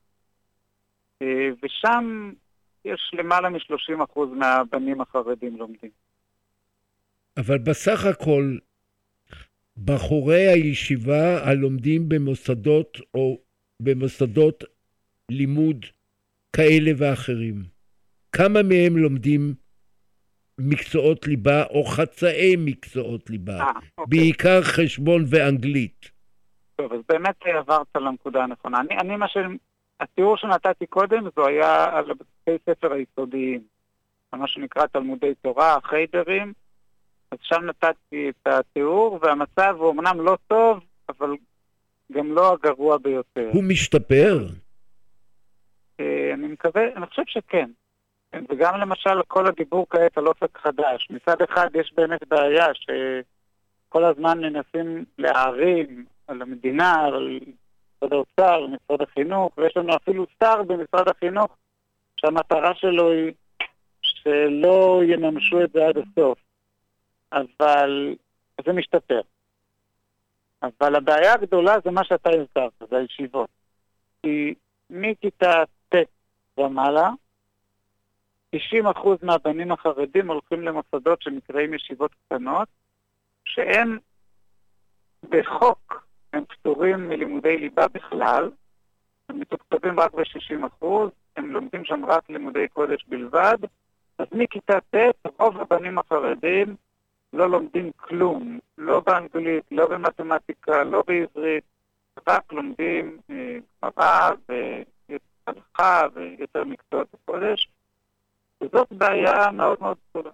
ושם יש למעלה מ-שלושים אחוז מהבנים החרדים לומדים. אבל בסך הכל, בחורי הישיבה הלומדים במוסדות או במוסדות לימוד כאלה ואחרים, כמה מהם לומדים מקצועות ליבה או חצאי מקצועות ליבה? 아, אוקיי. בעיקר חשבון ואנגלית. טוב, אז באמת עברת לנקודה הנכונה. אני, אני מה ש... התיאור שנתתי קודם, זו היה על בתי ספר היסודיים, מה שנקרא תלמודי תורה, חיידרים, אז שם נתתי את התיאור, והמצב הוא אמנם לא טוב, אבל גם לא הגרוע ביותר. הוא משתפר? אני מקווה, אני חושב שכן. וגם למשל כל הדיבור כעת על אופק חדש. מצד אחד יש באמת בעיה שכל הזמן מנסים להערים על המדינה, על משרד האוצר, משרד החינוך, ויש לנו אפילו שר במשרד החינוך שהמטרה שלו היא שלא יממשו את זה עד הסוף. אבל זה משתפר. אבל הבעיה הגדולה זה מה שאתה הזכרת, זה הישיבות. כי מכיתה ט' ומעלה, תשעים אחוז מהבנים החרדים הולכים למוסדות שנקראים ישיבות קטנות, שהם בחוק, הם פטורים מלימודי ליבה בכלל, הם מתוקצבים רק ב-שישים אחוז, הם לומדים שם רק לימודי קודש בלבד, אז מכיתה ט' רוב הבנים החרדים לא לומדים כלום, לא באנגלית, לא במתמטיקה, לא בעברית, רק לומדים גמרא והלכה ויותר מקצועות הקודש, וזאת בעיה מאוד מאוד גדולה.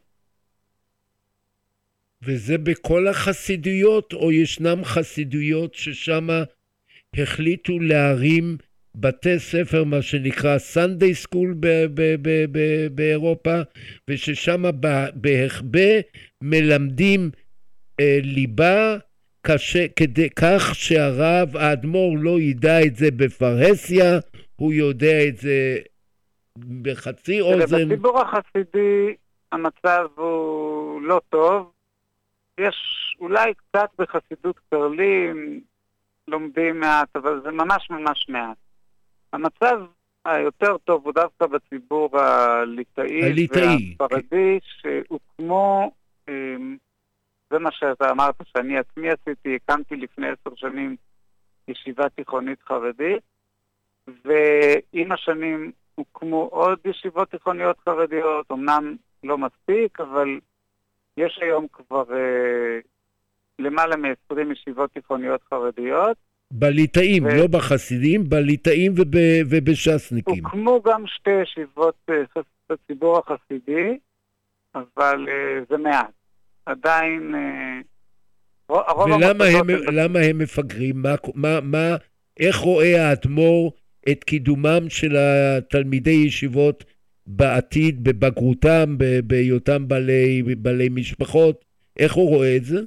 וזה בכל החסידויות, או ישנם חסידויות ששם החליטו להרים בתי ספר, מה שנקרא סנדיי סקול באירופה, וששם בהחבא מלמדים אה, ליבה, קשה, כדי, כך שהרב האדמו"ר לא ידע את זה בפרהסיה, הוא יודע את זה בחצי אוזן. בציבור החסידי המצב הוא לא טוב. יש אולי קצת בחסידות קרלין, לומדים מעט, אבל זה ממש ממש מעט. המצב היותר טוב הוא דווקא בציבור הליטאי והספרדי, שהוקמו, זה מה שאתה אמרת שאני עצמי עשיתי, הקמתי לפני עשר שנים ישיבה תיכונית חרדית, ועם השנים הוקמו עוד ישיבות תיכוניות חרדיות, אמנם לא מספיק, אבל יש היום כבר אה, למעלה מ-עשרים ישיבות תיכוניות חרדיות. בליטאים, ו... לא בחסידים, בליטאים וב... ובשסניקים. הוקמו גם שתי ישיבות אה, בציבור החסידי, אבל אה, זה מעט. עדיין... אה, ולמה הם, למה הם מפגרים? מה, מה, מה, איך רואה האדמו"ר את קידומם של התלמידי ישיבות בעתיד, בבגרותם, בהיותם בעלי, בעלי משפחות? איך הוא רואה את זה?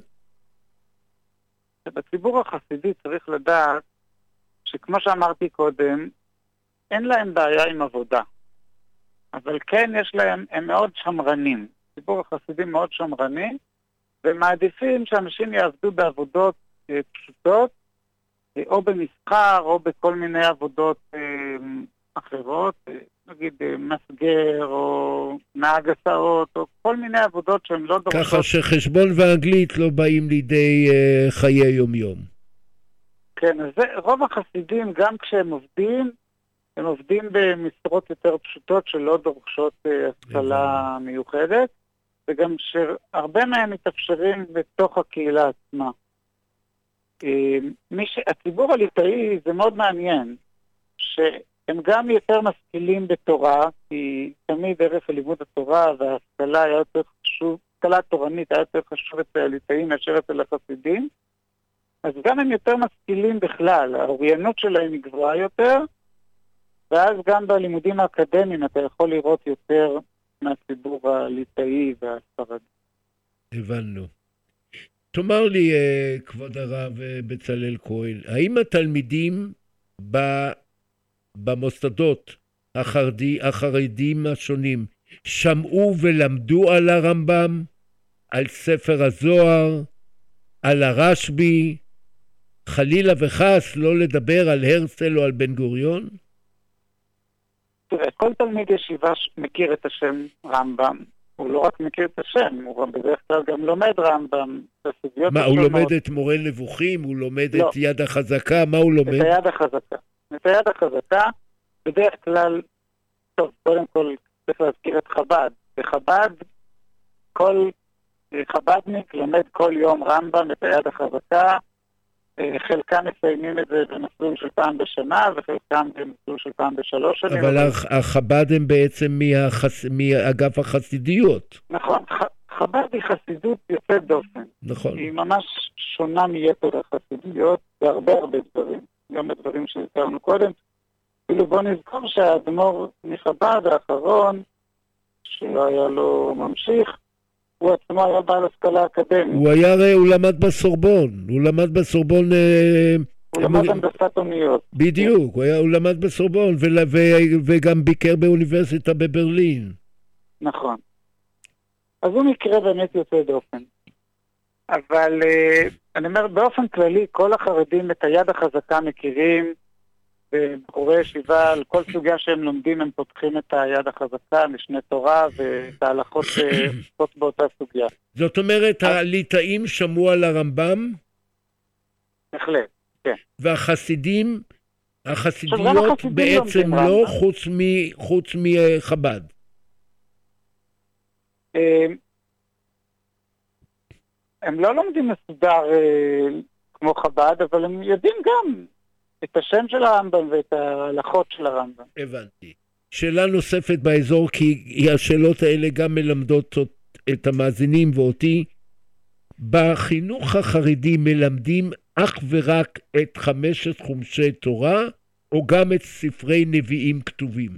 בציבור החסידי צריך לדעת שכמו שאמרתי קודם, אין להם בעיה עם עבודה. אבל כן יש להם, הם מאוד שמרנים. הציבור החסידי מאוד שמרני, ומעדיפים שאנשים יעבדו בעבודות אה, פשוטות, אה, או במסחר, או בכל מיני עבודות אה, אחרות, אה, נגיד אה, מסגר, או נהג הסעות, או כל מיני עבודות שהן לא דורשות. ככה שחשבון ואנגלית לא באים לידי אה, חיי יום-יום. כן, אז זה, רוב החסידים, גם כשהם עובדים, הם עובדים במשרות יותר פשוטות שלא דורשות אה, השכלה מיוחדת, וגם שהרבה מהם מתאפשרים בתוך הקהילה עצמה. מי ש... הציבור הליטאי זה מאוד מעניין, שהם גם יותר משכילים בתורה, כי תמיד ערך לימוד התורה וההשכלה היה יותר חשוב, השכלה תורנית היה יותר חשוב אצל הליטאים מאשר אצל החסידים, אז גם הם יותר משכילים בכלל, האוריינות שלהם היא גבוהה יותר, ואז גם בלימודים האקדמיים אתה יכול לראות יותר מהציבור הליטאי והספרדי. הבנו. תאמר לי, כבוד הרב בצלאל כהן, האם התלמידים במוסדות החרדי, החרדים השונים שמעו ולמדו על הרמב"ם, על ספר הזוהר, על הרשב"י, חלילה וחס לא לדבר על הרצל או על בן גוריון? תראה, כל תלמיד ישיבה מכיר את השם רמב"ם. הוא לא רק מכיר את השם, הוא בדרך כלל גם לומד רמב"ם. מה, הוא לומד את מורה נבוכים? הוא לומד את יד החזקה? מה הוא לומד? את היד החזקה. את היד החזקה, בדרך כלל, טוב, קודם כל צריך להזכיר את חב"ד. בחב"ד, כל חב"דניק לומד כל יום רמב"ם את היד החזקה, חלקם מסיימים את זה במסלול של פעם בשנה, וחלקם במסלול של פעם בשלוש שנים. אבל החב"ד הם בעצם מהחס... מאגף החסידיות. נכון, חב"ד היא חסידות יוצאת דופן. נכון. היא ממש שונה מיתר החסידיות, בהרבה הרבה דברים, גם בדברים שהזכרנו קודם. אפילו בוא נזכור שהאדמו"ר מחב"ד האחרון, שלא היה לו ממשיך, הוא עצמו היה בעל השכלה אקדמית. הוא היה, הוא למד בסורבון, הוא למד בסורבון... הוא למד הנדסת אוניות. בדיוק, הוא, היה, הוא למד בסורבון, ו, ו, וגם ביקר באוניברסיטה בברלין. נכון. אז הוא מקרה באמת יוצא דופן. אבל אני אומר, באופן כללי, כל החרדים את היד החזקה מכירים, ובחורי ישיבה, על כל סוגיה שהם לומדים, הם פותחים את היד החזקה, משנה תורה, ואת ההלכות שעושות באותה סוגיה. זאת אומרת, הליטאים שמעו על הרמב"ם? בהחלט, כן. והחסידים, החסידיות בעצם לא, חוץ מ, חוץ מחב"ד. הם לא לומדים מסודר כמו חב"ד, אבל הם יודעים גם את השם של הרמב"ם ואת ההלכות של הרמב"ם. הבנתי. שאלה נוספת באזור, כי השאלות האלה גם מלמדות את המאזינים ואותי. בחינוך החרדי מלמדים אך ורק את חמשת חומשי תורה, או גם את ספרי נביאים כתובים?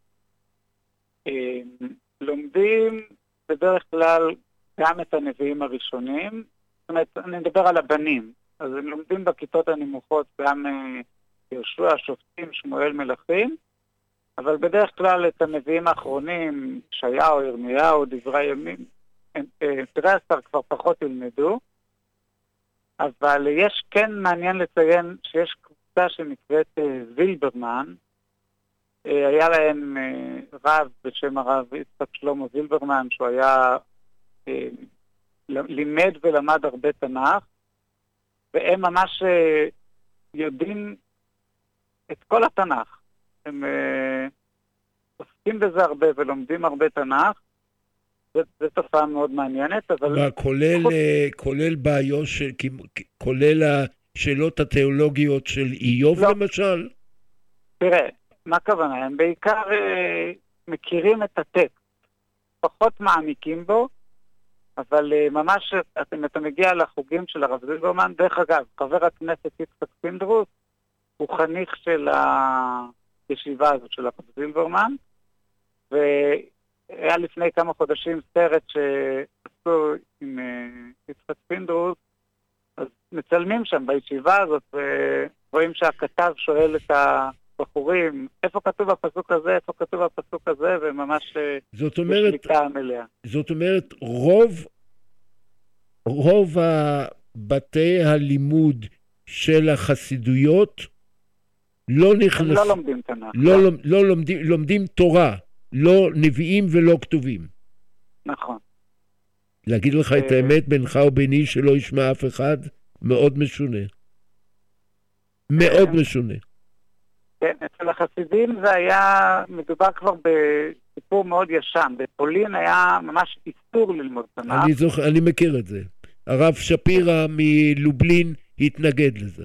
לומדים בדרך כלל גם את הנביאים הראשונים, זאת אומרת, אני מדבר על הבנים, אז הם לומדים בכיתות הנמוכות גם יהושע, שופטים, שמואל, מלכים, אבל בדרך כלל את הנביאים האחרונים, ישעיהו, ירמיהו, דברי הימים, תראה עשר כבר פחות ילמדו, אבל יש כן מעניין לציין שיש קבוצה שנקראת זילברמן, היה להם רב בשם הרב יצחק שלמה זילברמן, שהוא היה לימד ולמד הרבה תנ"ך, והם ממש יודעים את כל התנ"ך. הם עוסקים בזה הרבה ולומדים הרבה תנ"ך. זו תופעה מאוד מעניינת, אבל... כולל, כולל בעיות, של, כולל השאלות התיאולוגיות של איוב לא. למשל? תראה, מה הכוונה? הם בעיקר מכירים את הטקסט, פחות מעמיקים בו, אבל ממש, אם אתה מגיע לחוגים של הרב זילברמן, דרך אגב, חבר הכנסת יצחק פינדרוס, הוא חניך של הישיבה הזאת של הרב זילברמן, והיה לפני כמה חודשים סרט שעשו עם יצחק פינדרוס, אז מצלמים שם בישיבה הזאת, ורואים שהכתב שואל את הבחורים, איפה כתוב הפסוק הזה, איפה כתוב הפסוק הזה, וממש בשליטה מלאה. זאת אומרת, רוב, רוב בתי הלימוד של החסידויות לא נכנס... הם לא לומדים תנ"ך. לא, לא. לא לומדים, לומדים תורה, לא נביאים ולא כתובים. נכון. להגיד לך את האמת בינך וביני שלא ישמע אף אחד, מאוד משונה. מאוד משונה. כן, אצל החסידים זה היה, מדובר כבר בסיפור מאוד ישן. בפולין היה ממש איסור ללמוד תנ"ך. אני זוכר, אני מכיר את זה. הרב שפירא מלובלין התנגד לזה.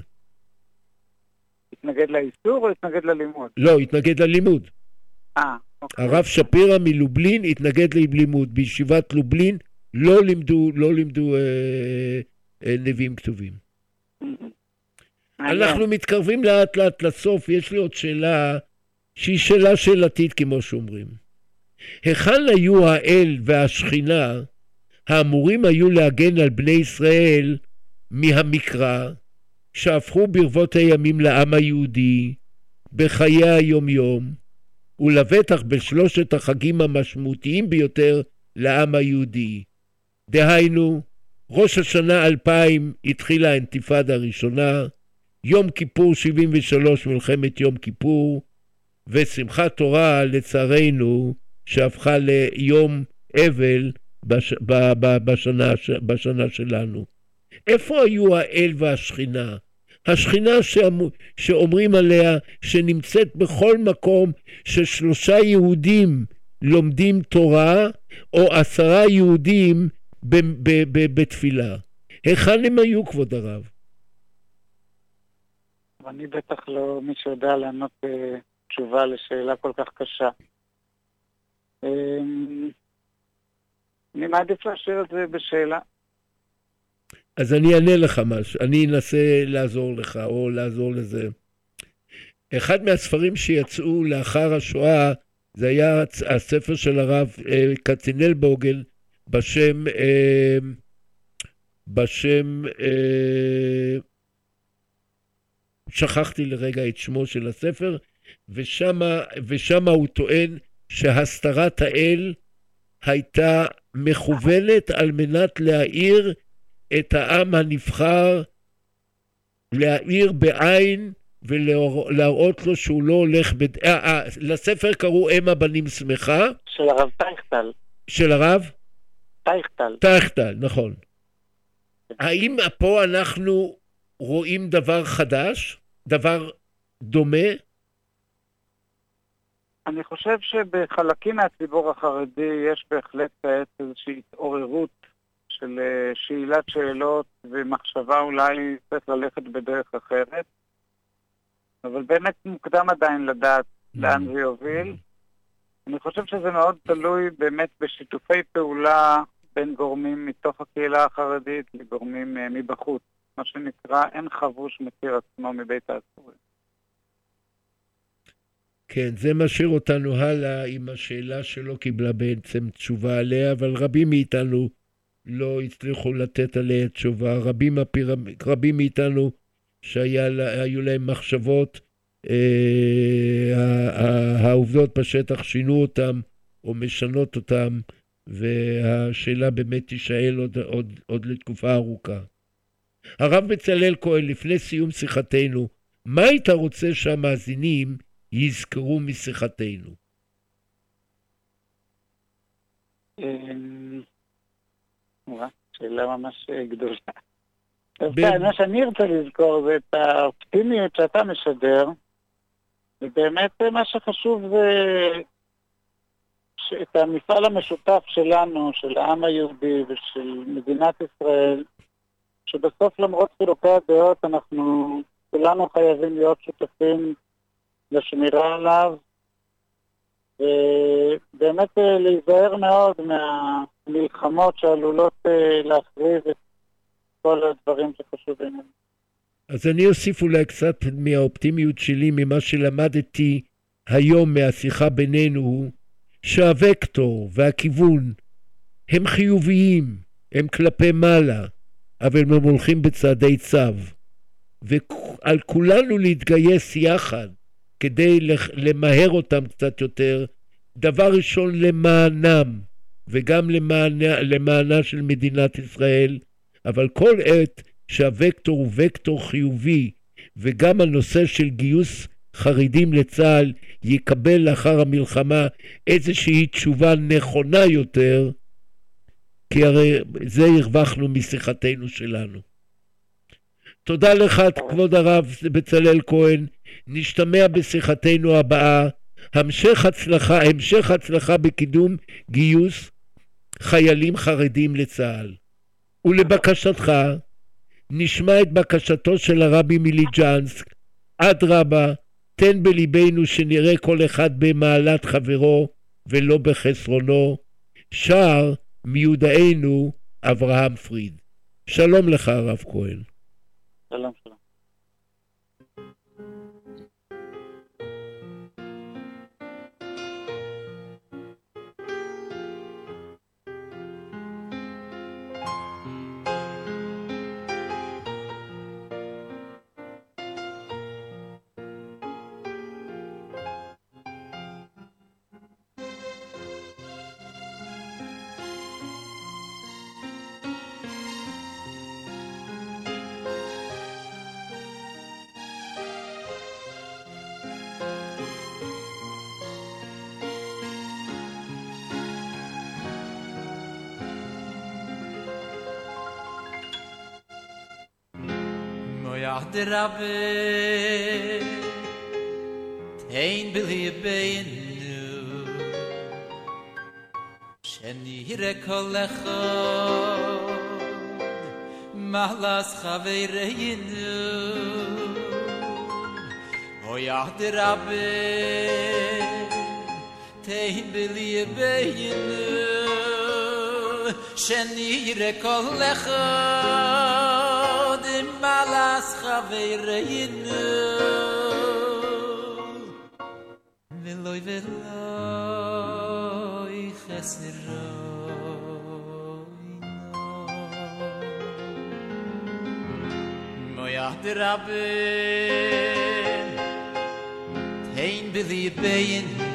התנגד לאיסור או התנגד ללימוד? לא, התנגד ללימוד. אה, אוקיי. הרב שפירא מלובלין התנגד ללימוד. בישיבת לובלין לא לימדו, לא לימדו אה, אה, נביאים כתובים. אנחנו מתקרבים לאט לאט לסוף. יש לי עוד שאלה שהיא שאלה שאלתית כמו שאומרים. היכן היו האל והשכינה האמורים היו להגן על בני ישראל מהמקרא שהפכו ברבות הימים לעם היהודי בחיי היום יום ולבטח בשלושת החגים המשמעותיים ביותר לעם היהודי? דהיינו, ראש השנה אלפיים התחילה האינתיפאדה הראשונה, יום כיפור שבעים ושלוש מלחמת יום כיפור, ושמחת תורה לצערנו שהפכה ליום אבל בש, ב, ב, בשנה, בשנה שלנו. איפה היו האל והשכינה? השכינה שאומר, שאומרים עליה שנמצאת בכל מקום ששלושה יהודים לומדים תורה או עשרה יהודים ב, ב, ב, בתפילה. היכן הם היו, כבוד הרב? אני בטח לא מי שיודע לענות uh, תשובה לשאלה כל כך קשה. Um, אני מעדיף להשאיר את זה בשאלה. אז אני אענה לך משהו, אני אנסה לעזור לך או לעזור לזה. אחד מהספרים שיצאו לאחר השואה, זה היה הספר של הרב אה, קצינל בוגל, בשם, אה, בשם, אה, שכחתי לרגע את שמו של הספר, ושמה, ושמה הוא טוען שהסתרת האל הייתה מכוונת על מנת להאיר את העם הנבחר, להאיר בעין ולהראות לו שהוא לא הולך בד... אה, אה, לספר קראו אם הבנים שמחה. של הרב טייכטל. של הרב? טייכטל. טייכטל, נכון. האם פה אנחנו רואים דבר חדש? דבר דומה? אני חושב שבחלקים מהציבור החרדי יש בהחלט כעת איזושהי התעוררות של שאלת שאלות ומחשבה אולי צריך ללכת בדרך אחרת, אבל באמת מוקדם עדיין לדעת לאן זה יוביל. אני חושב שזה מאוד תלוי באמת בשיתופי פעולה בין גורמים מתוך הקהילה החרדית לגורמים מבחוץ. מה שנקרא, אין חבוש מתיר עצמו מבית האסורים. כן, זה משאיר אותנו הלאה עם השאלה שלא קיבלה בעצם תשובה עליה, אבל רבים מאיתנו לא הצליחו לתת עליה תשובה. רבים, הפיר... רבים מאיתנו שהיו להם מחשבות, אה, העובדות בשטח שינו אותם או משנות אותם, והשאלה באמת תישאל עוד, עוד, עוד לתקופה ארוכה. הרב בצלאל כהן, לפני סיום שיחתנו, מה היית רוצה שהמאזינים יזכרו משיחתנו? שאלה ממש גדולה. מה שאני רוצה לזכור זה את האופטימיות שאתה משדר, ובאמת מה שחשוב זה את המפעל המשותף שלנו, של העם היהודי ושל מדינת ישראל, שבסוף למרות חילוקי הדעות אנחנו כולנו חייבים להיות שותפים לשמירה עליו, ובאמת להיזהר מאוד מהמלחמות שעלולות להחריב את כל הדברים שחשובים. אז אני אוסיף אולי קצת מהאופטימיות שלי, ממה שלמדתי היום מהשיחה בינינו, הוא שהווקטור והכיוון הם חיוביים, הם כלפי מעלה, אבל הם הולכים בצעדי צו, ועל כולנו להתגייס יחד כדי למהר אותם קצת יותר, דבר ראשון למענם וגם למענה, למענה של מדינת ישראל, אבל כל עת שהווקטור הוא וקטור חיובי, וגם הנושא של גיוס חרדים לצה"ל יקבל לאחר המלחמה איזושהי תשובה נכונה יותר, כי הרי זה הרווחנו משיחתנו שלנו. תודה לך כבוד הרב בצלאל כהן, נשתמע בשיחתנו הבאה. המשך הצלחה, המשך הצלחה בקידום גיוס חיילים חרדים לצה"ל. ולבקשתך נשמע את בקשתו של הרבי מליג'נסק, אדרבה, תן בליבנו שנראה כל אחד במעלת חברו ולא בחסרונו. שר מיודענו אברהם פריד. שלום לך הרב כהן. שלום שלום. Der Rabbe Tein bili beinu Sheni rekolecho Mahlas chavereinu Oyah der Rabbe Tein bili beinu Sheni rekolecho malas chavereinu veloy veloy chesroino moyah derabe tein bili beinu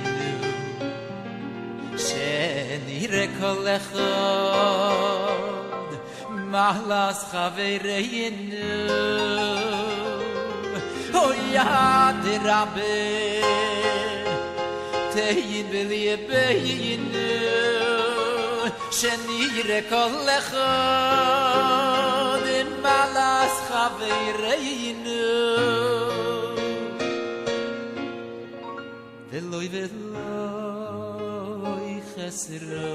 shenire kolecho mahlas chavereinu oh ya de rabbe tein bili beinu shenire kolecho de mahlas chavereinu veloy veloy chesro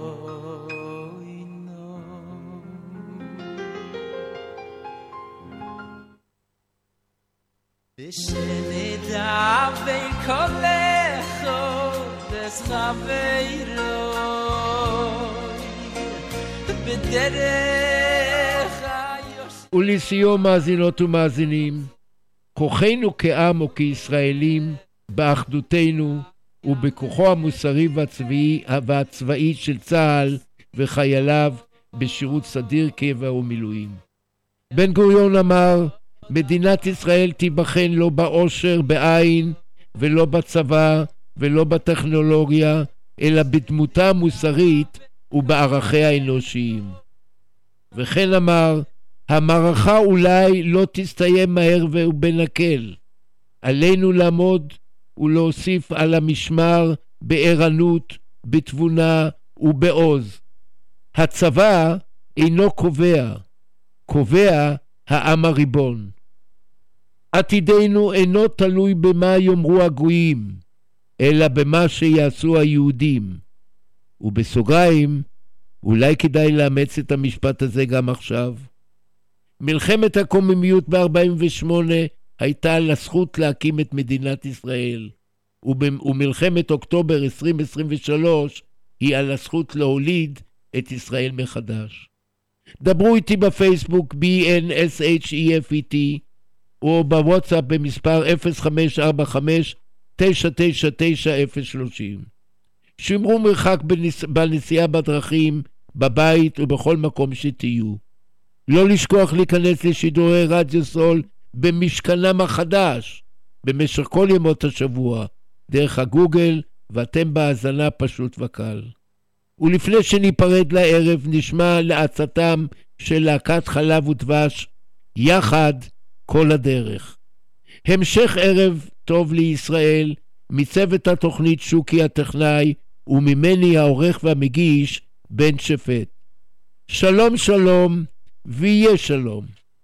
Bishene dave kolecho des chaveiro bederech ולסיום, מאזינות ומאזינים, כוחנו כעם או כישראלים באחדותנו ובכוחו המוסרי והצבאי, והצבאי של צה"ל וחייליו בשירות סדיר, קבע ומילואים. בן גוריון אמר, מדינת ישראל תיבחן לא באושר בעין ולא בצבא ולא בטכנולוגיה, אלא בדמותה המוסרית ובערכיה האנושיים. וכן אמר, המערכה אולי לא תסתיים מהר ובנקל. עלינו לעמוד ולהוסיף על המשמר בערנות, בתבונה ובעוז. הצבא אינו קובע, קובע העם הריבון. עתידנו אינו תלוי במה יאמרו הגויים, אלא במה שיעשו היהודים. ובסוגריים, אולי כדאי לאמץ את המשפט הזה גם עכשיו. מלחמת הקוממיות ב-ארבעים ושמונה הייתה על הזכות להקים את מדינת ישראל, ומלחמת אוקטובר עשרים עשרים ושלוש היא על הזכות להוליד את ישראל מחדש. דברו איתי בפייסבוק בי אן אס אייץ' אי אף אי טי או בוואטסאפ במספר אפס חמש ארבע חמש תשע תשע תשע אפס שלוש אפס. שמרו מרחק בנס... בנסיעה בדרכים, בבית ובכל מקום שתהיו. לא לשכוח להיכנס לשידורי רדיו סול במשכנם החדש במשך כל ימות השבוע דרך הגוגל, ואתם בהאזנה פשוט וקל. ולפני שניפרד לערב נשמע לעצתם של להקת חלב ודבש, יחד כל הדרך. המשך ערב טוב לישראל מצוות התוכנית שוקי הטכנאי וממני העורך והמגיש בן שפט. שלום שלום ויהיה שלום.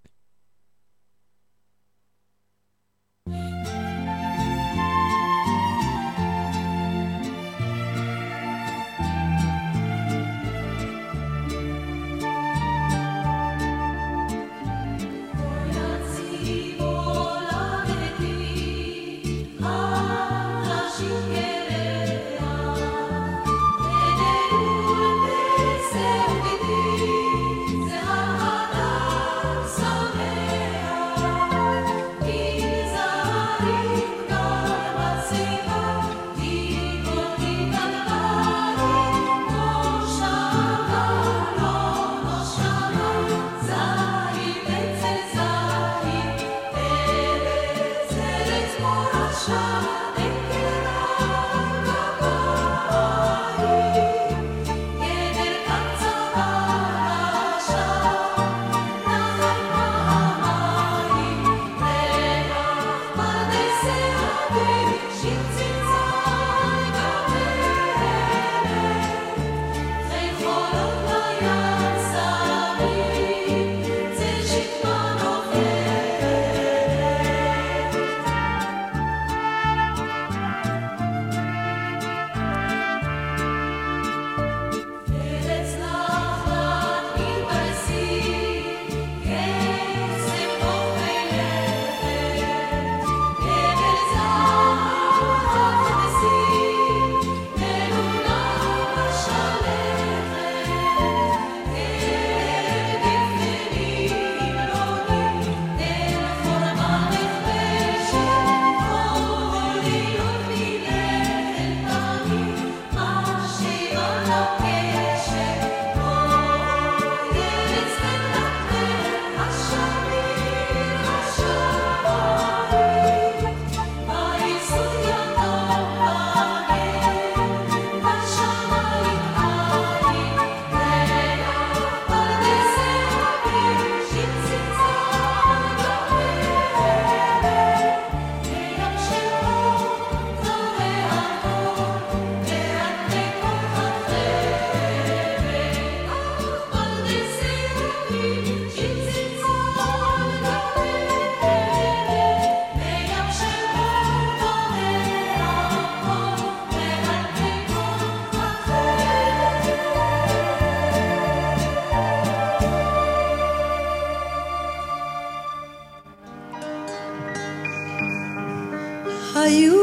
היו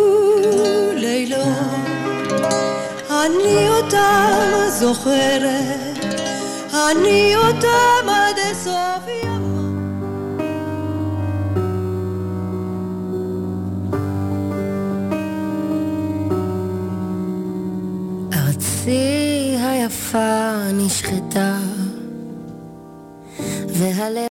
לילות, אני אותם זוכרת, אני אותם עד סוף יום. יפה נשחטה והלב